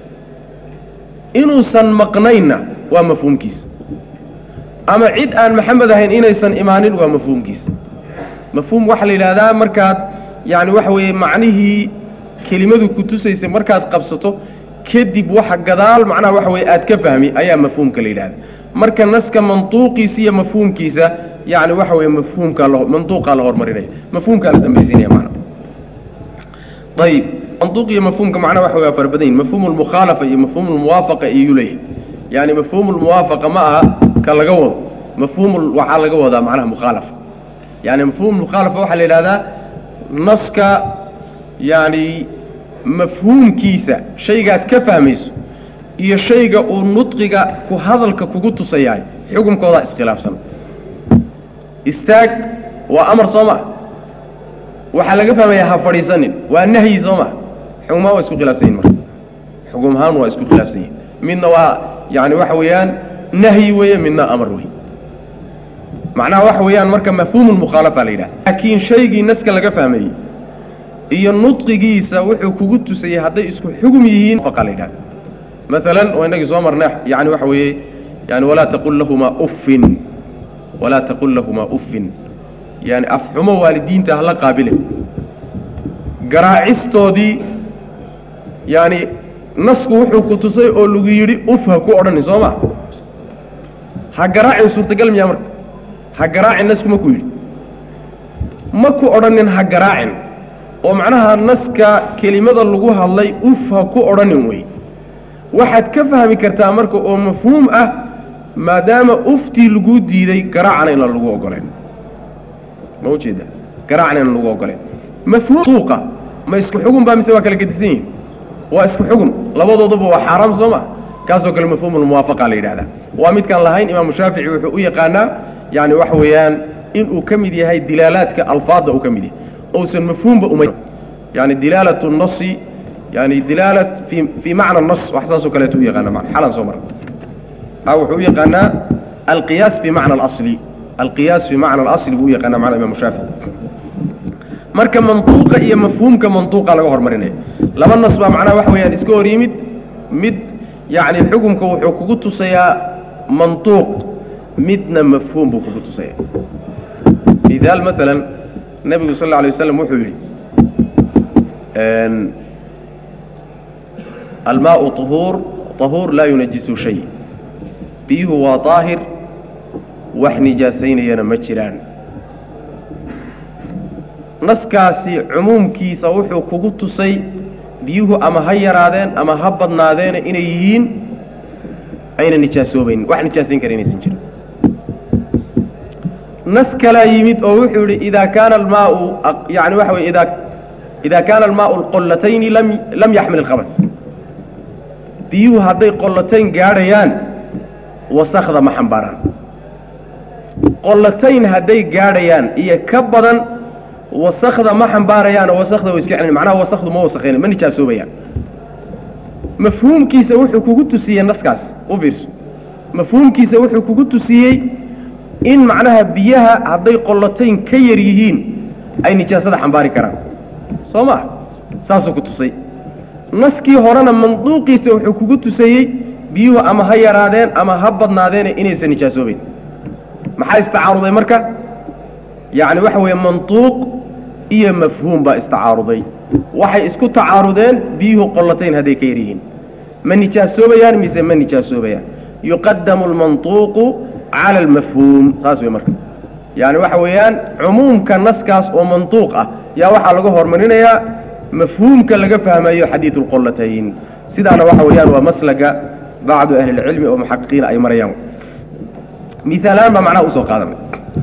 inuusan maqnaynna waa mafhuumkiisa ama cid aan maxamed ahayn inaysan imaanin waa mafhuumkiisa mafhuum waxaa la yidhaahdaa markaad yani waxa weeye macnihii kelimadu ku tusaysa markaad qabsato kadib waxa gadaal macnaha waxa weye aad ka fahmi ayaa mafhuumka la yidhahda marka naska manduuqiisa iyo mafhuumkiisa yani waxa weeye mafhuumkaa la manduuqaa la hormarinaya mafhuumkaa la dambaysiinaya macna ayib manduuq iyo mafhuumka macnaha waxa waa fara badan yihin mafhuumu lmukhaalafa iyo mafhuumu lmuwaafaqa iyo leeyahay yani mafhuumu lmuwaafaqa ma aha ka laga wado mafhuum waxaa laga wadaa macnaha mukhaalafa yani mafhuum mukhaalafa waxaa la yidhahdaa naska yani mafhuumkiisa shaygaad ka fahmayso iyo shayga uu nudqiga ku hadalka kugu tusayahay xukunkoodaa iskhilaafsan istaag waa amar soo ma waxaa laga fahmayaa ha fadhiisanin waa nahyi soo ma xukumahaan waa isku khilaafsan yihin marka xukum ahaan waa isku khilaafsan yihin midna waa yani waxa weeyaan nahyi weeye midna amar wey macnaha waxa weeyaan marka mafhuumu lmukhaalafa la yidhaha laakiin shaygii naska laga fahmayey iyo nudqigiisa wuxuu kugu tusayey hadday isku xugum yihiin faqa la yidhahda maalan waa inagii soo marnay yani waxa weeye yani walaa taqul lahumaa uffin walaa taqul lahumaa uffin yani afxumo waalidiinta hala qaabile garaacistoodii yani nasku wuxuu ku tusay oo lagu yidhi uf ha ku odhanin soo ma ha garaacin suurtagal miyaa marka ha garaacin nasku ma ku yidhi ma ku odhanin ha garaacin oo macnaha naska kelimada lagu hadlay uf ha ku odhanin wey waxaad ka fahmi kartaa marka oo mafhuum ah maadaama uftii lagu diiday garaacana in lagu ogoleen ma ujeeda garaacna in lagu ogoleen mafhuum suuqa ma isku xugun baa mise waa kala gedisan yihin waa isku xugun labadooduba waa xaaraam soo ma kaasoo kale mafhuumulmuwaafaqa la yidhahdaa waa midkaan lahayn imaamu shaafici wuxuu u yaqaanaa yani waxa weeyaan inuu ka mid yahay dilaalaadka alfaadda uu ka mid yahay ousan mafhuumba uma yani dilaalat nasi yani dilaalat fi fii macna nas wax saasoo kaleeto u yaqaana ma xalan soo mara a wuxuu u yaqaanaa alqiyaas fi macna alasli alqiyaas fi macna alasli buu u yaqaana macna imaamu shaafici marka mantuuqa iyo mafhuumka mantuuqa laga hormarinaya laba nas baa macnaha waxa weeyaan iska hor yimid mid yani xukumka wuxuu kugu tusayaa mantuuq midna mafhuum buu kugu tusaya midaal maalan nabigu sal alla alay waslam wuxuu yidhi almaau طuhuur طahuur laa yunajisu shay biyuhu waa daahir wax nijaasaynayana ma jiraan naskaasi cumuumkiisa wuxuu kugu tusay biyuhu ama ha yaraadeen ama ha badnaadeena inay yihiin ayna nijaasoobaynin wax nijaasayn kara inaysan jirin nas kalaa yimid oo wuxuu yidhi idaa kaana almaau yani waxa weye idaa idaa kaana almaau lqollatayni lam lam yaxmil ilkhabas biyuhu hadday qollatayn gaadhayaan wasakda ma xambaaraan qollatayn hadday gaadhayaan iyo ka badan wasakda ma xambaarayaan oo wasakda way iska celin macnaha wasakdu ma wasakhayn ma nijaasoobayaan mafhuumkiisa wuxuu kugu tusiyey naskaas u fiirso mafhuumkiisa wuxuu kugu tusiyey in macnaha biyaha hadday qollatayn ka yar yihiin ay nijaasada xambaari karaan soo ma saasuu ku tusay naskii horena manduuqiisa wuxuu kugu tusayey biyuhu ama ha yaraadeen ama ha badnaadeene inaysan nijaasoobayn maxaa istacaaruday marka yacni waxa weeye mantuuq iyo mafhuum baa istacaaruday waxay isku tacaarudeen biyuhu qollatayn hadday ka yar yihiin ma nijaasoobayaan mise ma nijaasoobayaan yuqadamu almantuuqu cala almafhuum saas wey marka yani waxa weeyaan cumuumka naskaas oo mantuuq ah yaa waxaa laga hormarinayaa mafhuumka laga fahmayo xadiidu lqollatayn sidaana waxa weeyaan waa maslaga bacdu ahli lcilmi oo muxaqiqiina ay marayaan miaalaan baa macnaha usoo qaadanay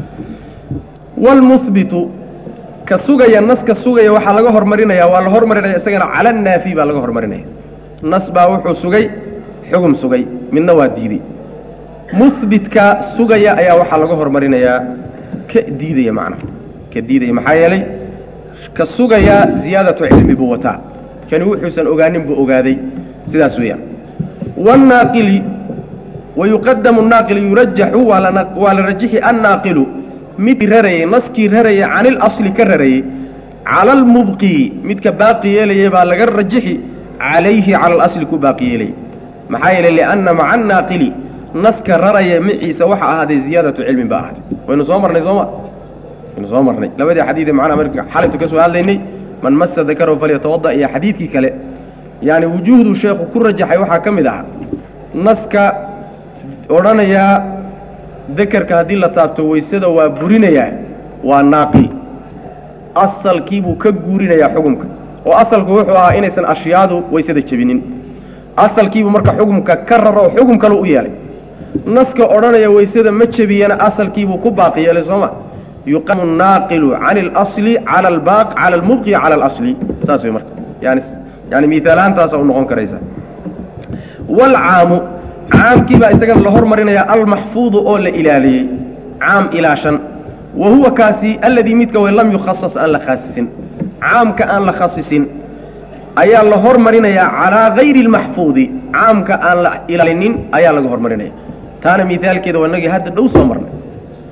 wlmuhbitu ka sugaya naska sugaya waxaa laga hormarinaya waa la hormarinaya isagana cala annaafi baa laga hormarinaya nas baa wuxuu sugay xugum sugay midna waa diiday muhbitka sugaya ayaa waxaa laga hormarinayaa ka diidaya macnaha ka diidaya maxaa yeelay ka sugaya ziyaadatu cilmi buu wataa kani wuxuusan ogaanin buu ogaaday sidaas weeyaan wاnnaaqili wayuqadamu الnaaqil yurajaxu waa la rajixi annaaqilu midkii rarayey naskii rarayey can ilasli ka rarayey cala almubqi midka baaqi yeelayay baa laga rajixi calayhi cala alasli ku baaqi yeelayay maxaa yeelay lianna maca annaaqili naska raraya maciisa waxa ahaaday ziyaadatu cilmin ba ahaaday waynu soo marnay sooma waynu soo marnay labadii xadiid ee macnaha marka xalaytu ka soo hadlaynay man masa dakarahu falyatawada iyo xadiidkii kale yani wujuuhdu sheekhu ku rajaxay waxaa ka mid ahaa naska odhanayaa dakarka haddii la taabto waysada waa burinayaa waa naaqil asalkiibuu ka guurinayaa xukumka oo asalku wuxuu ahaa inaysan ashyaadu waysada jebinin asalkiibuu marka xukumka ka raro oo xukum kale u yeelay naska odhanaya waysada ma jebiyana asalkiibuu ku baaqi yeelay sooma yuqamu annaaqilu cani alasli cala albaaq cala almubqi cala alasli saas way marka yani yani miaalaantaasa u noqon karaysa waalcaamu caamkii baa isagana la hormarinayaa almaxfuudu oo la ilaaliyey caam ilaashan wa huwa kaasi alladii midka way lam yukhasas aan la khaasisin caamka aan la khasisin ayaa la hormarinayaa calaa gayri almaxfuudi caamka aan la ilaalinin ayaa laga hormarinaya taana miaalkeeda waa inagii hadda dhow soo marnay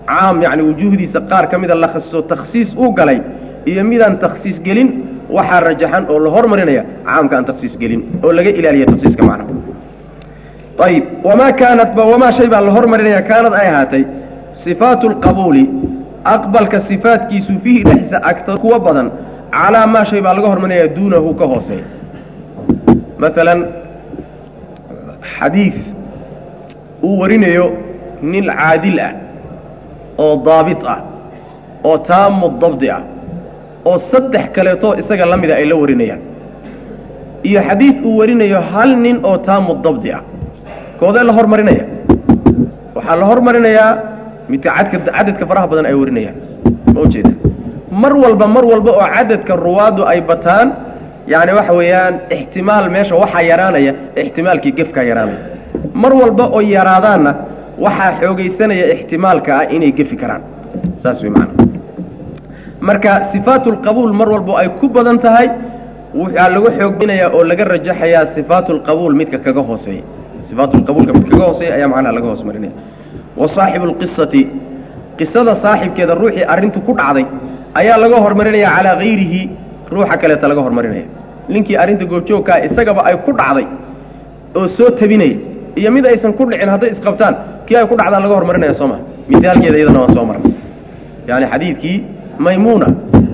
caam yacni wujuuhdiisa qaar ka mida la khasiso takhsiis uu galay iyo midaan takhsiis gelin waxaa rajaxan oo la hormarinaya caamka aan takhsiis gelin oo laga ilaaliya takhsiiska macnaha ayib wamaa kaanat ba wamaa shay baa la hormarinaya kaanad ay ahaatay sifaatu lqabuuli aqbalka sifaatkiisu fiihi dhexdiisa agta kuwa badan calaa maa shay baa laga hormarinaya duunahu ka hooseeya maalan xadiid uu warinayo nin caadil ah oo daabit ah oo taamu dabdi ah oo saddex kaleetoo isaga la mida ay la warinayaan iyo xadiid uu warinayo hal nin oo taamu dabdi ah koodee la hormarinaya waxaa la hormarinayaa midka cadka cadadka faraha badan ay warinayaan ma ujeeda mar walba mar walba oo cadadka ruwaadu ay bataan yani waxa weeyaan ixtimaal meesha waxaa yaraanaya ixtimaalkii gefkaa yaraanaya mar walba oo yaraadaanna waxaa xoogaysanaya ixtimaalka ah inay gefi karaan saas way macana marka sifaatu lqabuul mar walba ay ku badan tahay waxaa lagu xooginayaa oo laga rajaxayaa sifaatu lqabuul midka kaga hooseeya sifaatu lqabuulka midka kaga hooseeya ayaa macnaha laga hoos marinaya wa saaxibu lqisati qisada saaxibkeeda ruuxii arrintu ku dhacday ayaa laga hormarinaya calaa hayrihi ruuxa kaleeta laga hormarinaya ninkii arrinta goobjoogkaa isagaba ay ku dhacday oo soo tabinaya iyo mid aysan ku dhicin hadday isqabtaan kii ay ku dhacdaan laga hormarinaya soo maha misaalkeeda iyadana waan soo marnay yani xadiidkii maymuuna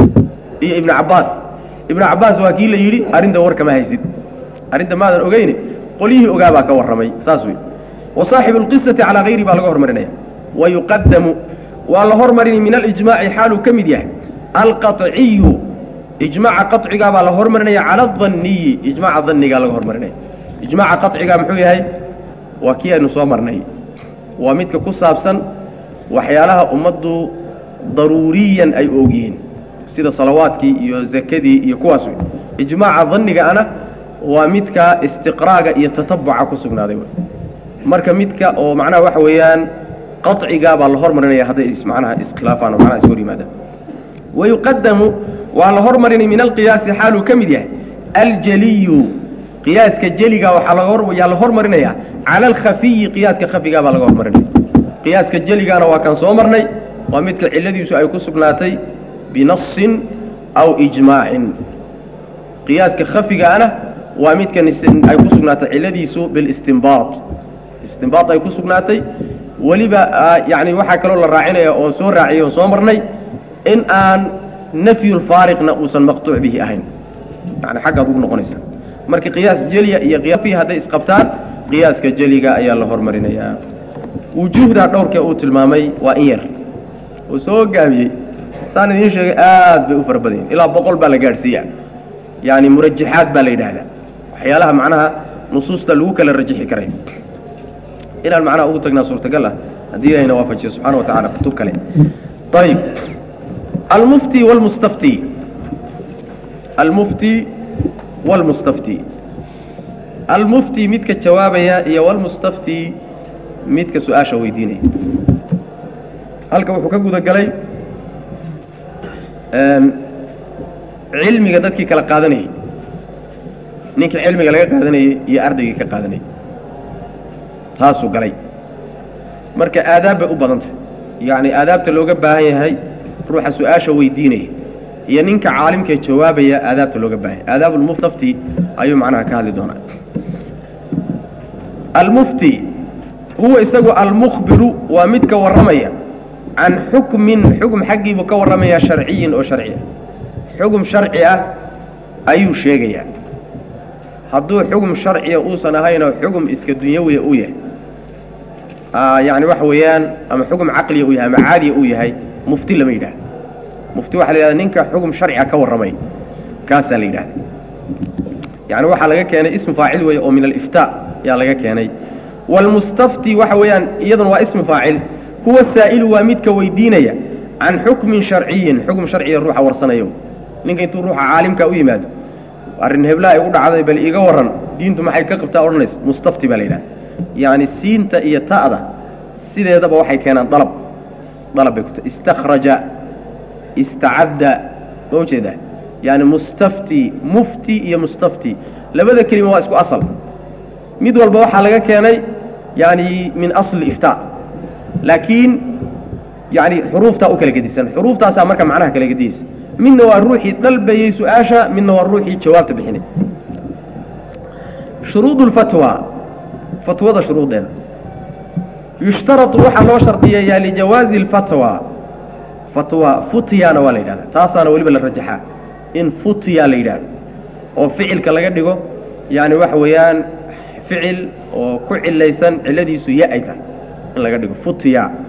iyo ibnu cabbaas ibnu cabbaas waa kii la yidhi arrinta war kama haysid arrinta maadan ogeyne qolyihii ogaabaa ka warramay saas wey wa saaxibu lqisati calaa hayrihi baa laga hormarinaya wa yuqadamu waa la hormarini min alijmaaci xaaluu ka mid yahay alqaciyu ijmaaca qacigaa baa la hormarinaya cala adanniyi ijmaaca dannigaa laga hormarinaya ijmaaca qacigaa muxuu yahay waa kii aynu soo marnay waa midka ku saabsan waxyaalaha ummaddu daruuriyan ay ogyihiin sida salawaadkii iyo zakadii iyo kuwaas wey ijmaaca danniga ana waa midka istiqraaga iyo tatabuca ku sugnaaday wey marka midka oo macnaha waxa weeyaan qacigaa baa la hormarinaya hadday macnaha iskhilaafaan oo macnaha is hor yimaadaan wayuqadamu waa la hormarinay min alqiyaasi xaaluu ka mid yahay aljaliyu qiyaaska jeliga waxaa laga hor yaa la hormarinaya cala alkhafiyi qiyaaska khafigaa baa laga hormarinaya qiyaaska jeligaana waa kan soo marnay waa midka cilladiisu ay ku sugnaatay binasin aw ijmaacin qiyaaska khafigaana waa midkan ay ku sugnaatay cilladiisu bilistinbaat istinbaat ay ku sugnaatay weliba yani waxaa kaloo la raacinaya oo soo raaciyay oo soo marnay in aan nafyulfaariqna uusan maqtuuc bihi ahayn yani xaggaad ugu noqonaysa marka qiyaas jeliya iyo qiyaafii hadday isqabtaan qiyaaska jeliga ayaa la hormarinayaa wujuuhdaa dhowrkee uu tilmaamay waa in yar uu soo gaabiyey saan idiin sheegay aad bay u fara badan yihin ilaa boqol baa la gaadhsiiya yani murajaxaad baa la yidhaahdaa waxyaalaha macnaha nusuusta lagu kala rajixi karay inaan macnaha ugu tagnaa suurtagal ah haddii ilahayna waafajiyo subxana wa tacala kutub kale ayib almufti wlmustafti almufti wاlmustafti almufti midka jawaabaya iyo wlmustafti midka su-aasha weydiinaya halka wuxuu ka guda galay cilmiga dadkii kala qaadanayay ninkii cilmiga laga qaadanayay iyo ardaygii ka qaadanayay taasuu galay marka aadaab bay u badantay yacni aadaabta looga baahan yahay ruuxa su-aasha weydiinaya iyo ninka caalimkee jawaabaya aadaabta looga baahan yahay aadaab almustafti ayuu macnaha ka hadli doonaa almufti huwa isagu almukhbiru waa midka warramaya can xukmin xukm xaggiibuu ka warramaya sharciyin oo sharci ah xukm sharci ah ayuu sheegayaa hadduu xukm sharciya uusan ahaynoo xukm iska dunyawiya uu yahay yani waxa weeyaan ama xukm caqliya uu yahay ama caadiya uu yahay mufti lama yidhahda mufti waxa la yidhahda ninka xukm sharciga ka warramay kaasaa la yidhahda yani waxaa laga keenay ismu faacil weeye oo min aliftaa yaa laga keenay waalmustafti waxa weeyaan iyaduna waa ismu faacil huwa saa'ilu waa midka weydiinaya can xukmin sharciyin xukm sharciya ruuxa warsanayo ninka intuu ruuxa caalimka u yimaado arrin heblaha ay u dhacday bal iiga warran diintu maxay ka qabtaa odhanaysa mustafti baa la yidhahda yani siinta iyo ta'da sideedaba waxay keenaan dalab dalab bay kuta istakhraja istacadda ma ujeedaa yani mustafti mufti iyo mustafti labada kelima waa isku asal mid walba waxaa laga keenay yani min asli iftaa laakiin يعني حروفتا أكل جديسا حروفتا سامرك معناها كلا جديس من والروحي طلب يسؤاشا من والروحي جواب تبحني شروط الفتوى فتوى ده شروط ده يشترط روح الله شرطية يا لجواز الفتوى فتوى فتيا نوالي ده تاسانا ولي بالرجحة إن فتيا ليدان أو فعل كلا قدقو يعني وحويان فعل وكعل ليسان الذي سيئة لا قدقو فتيا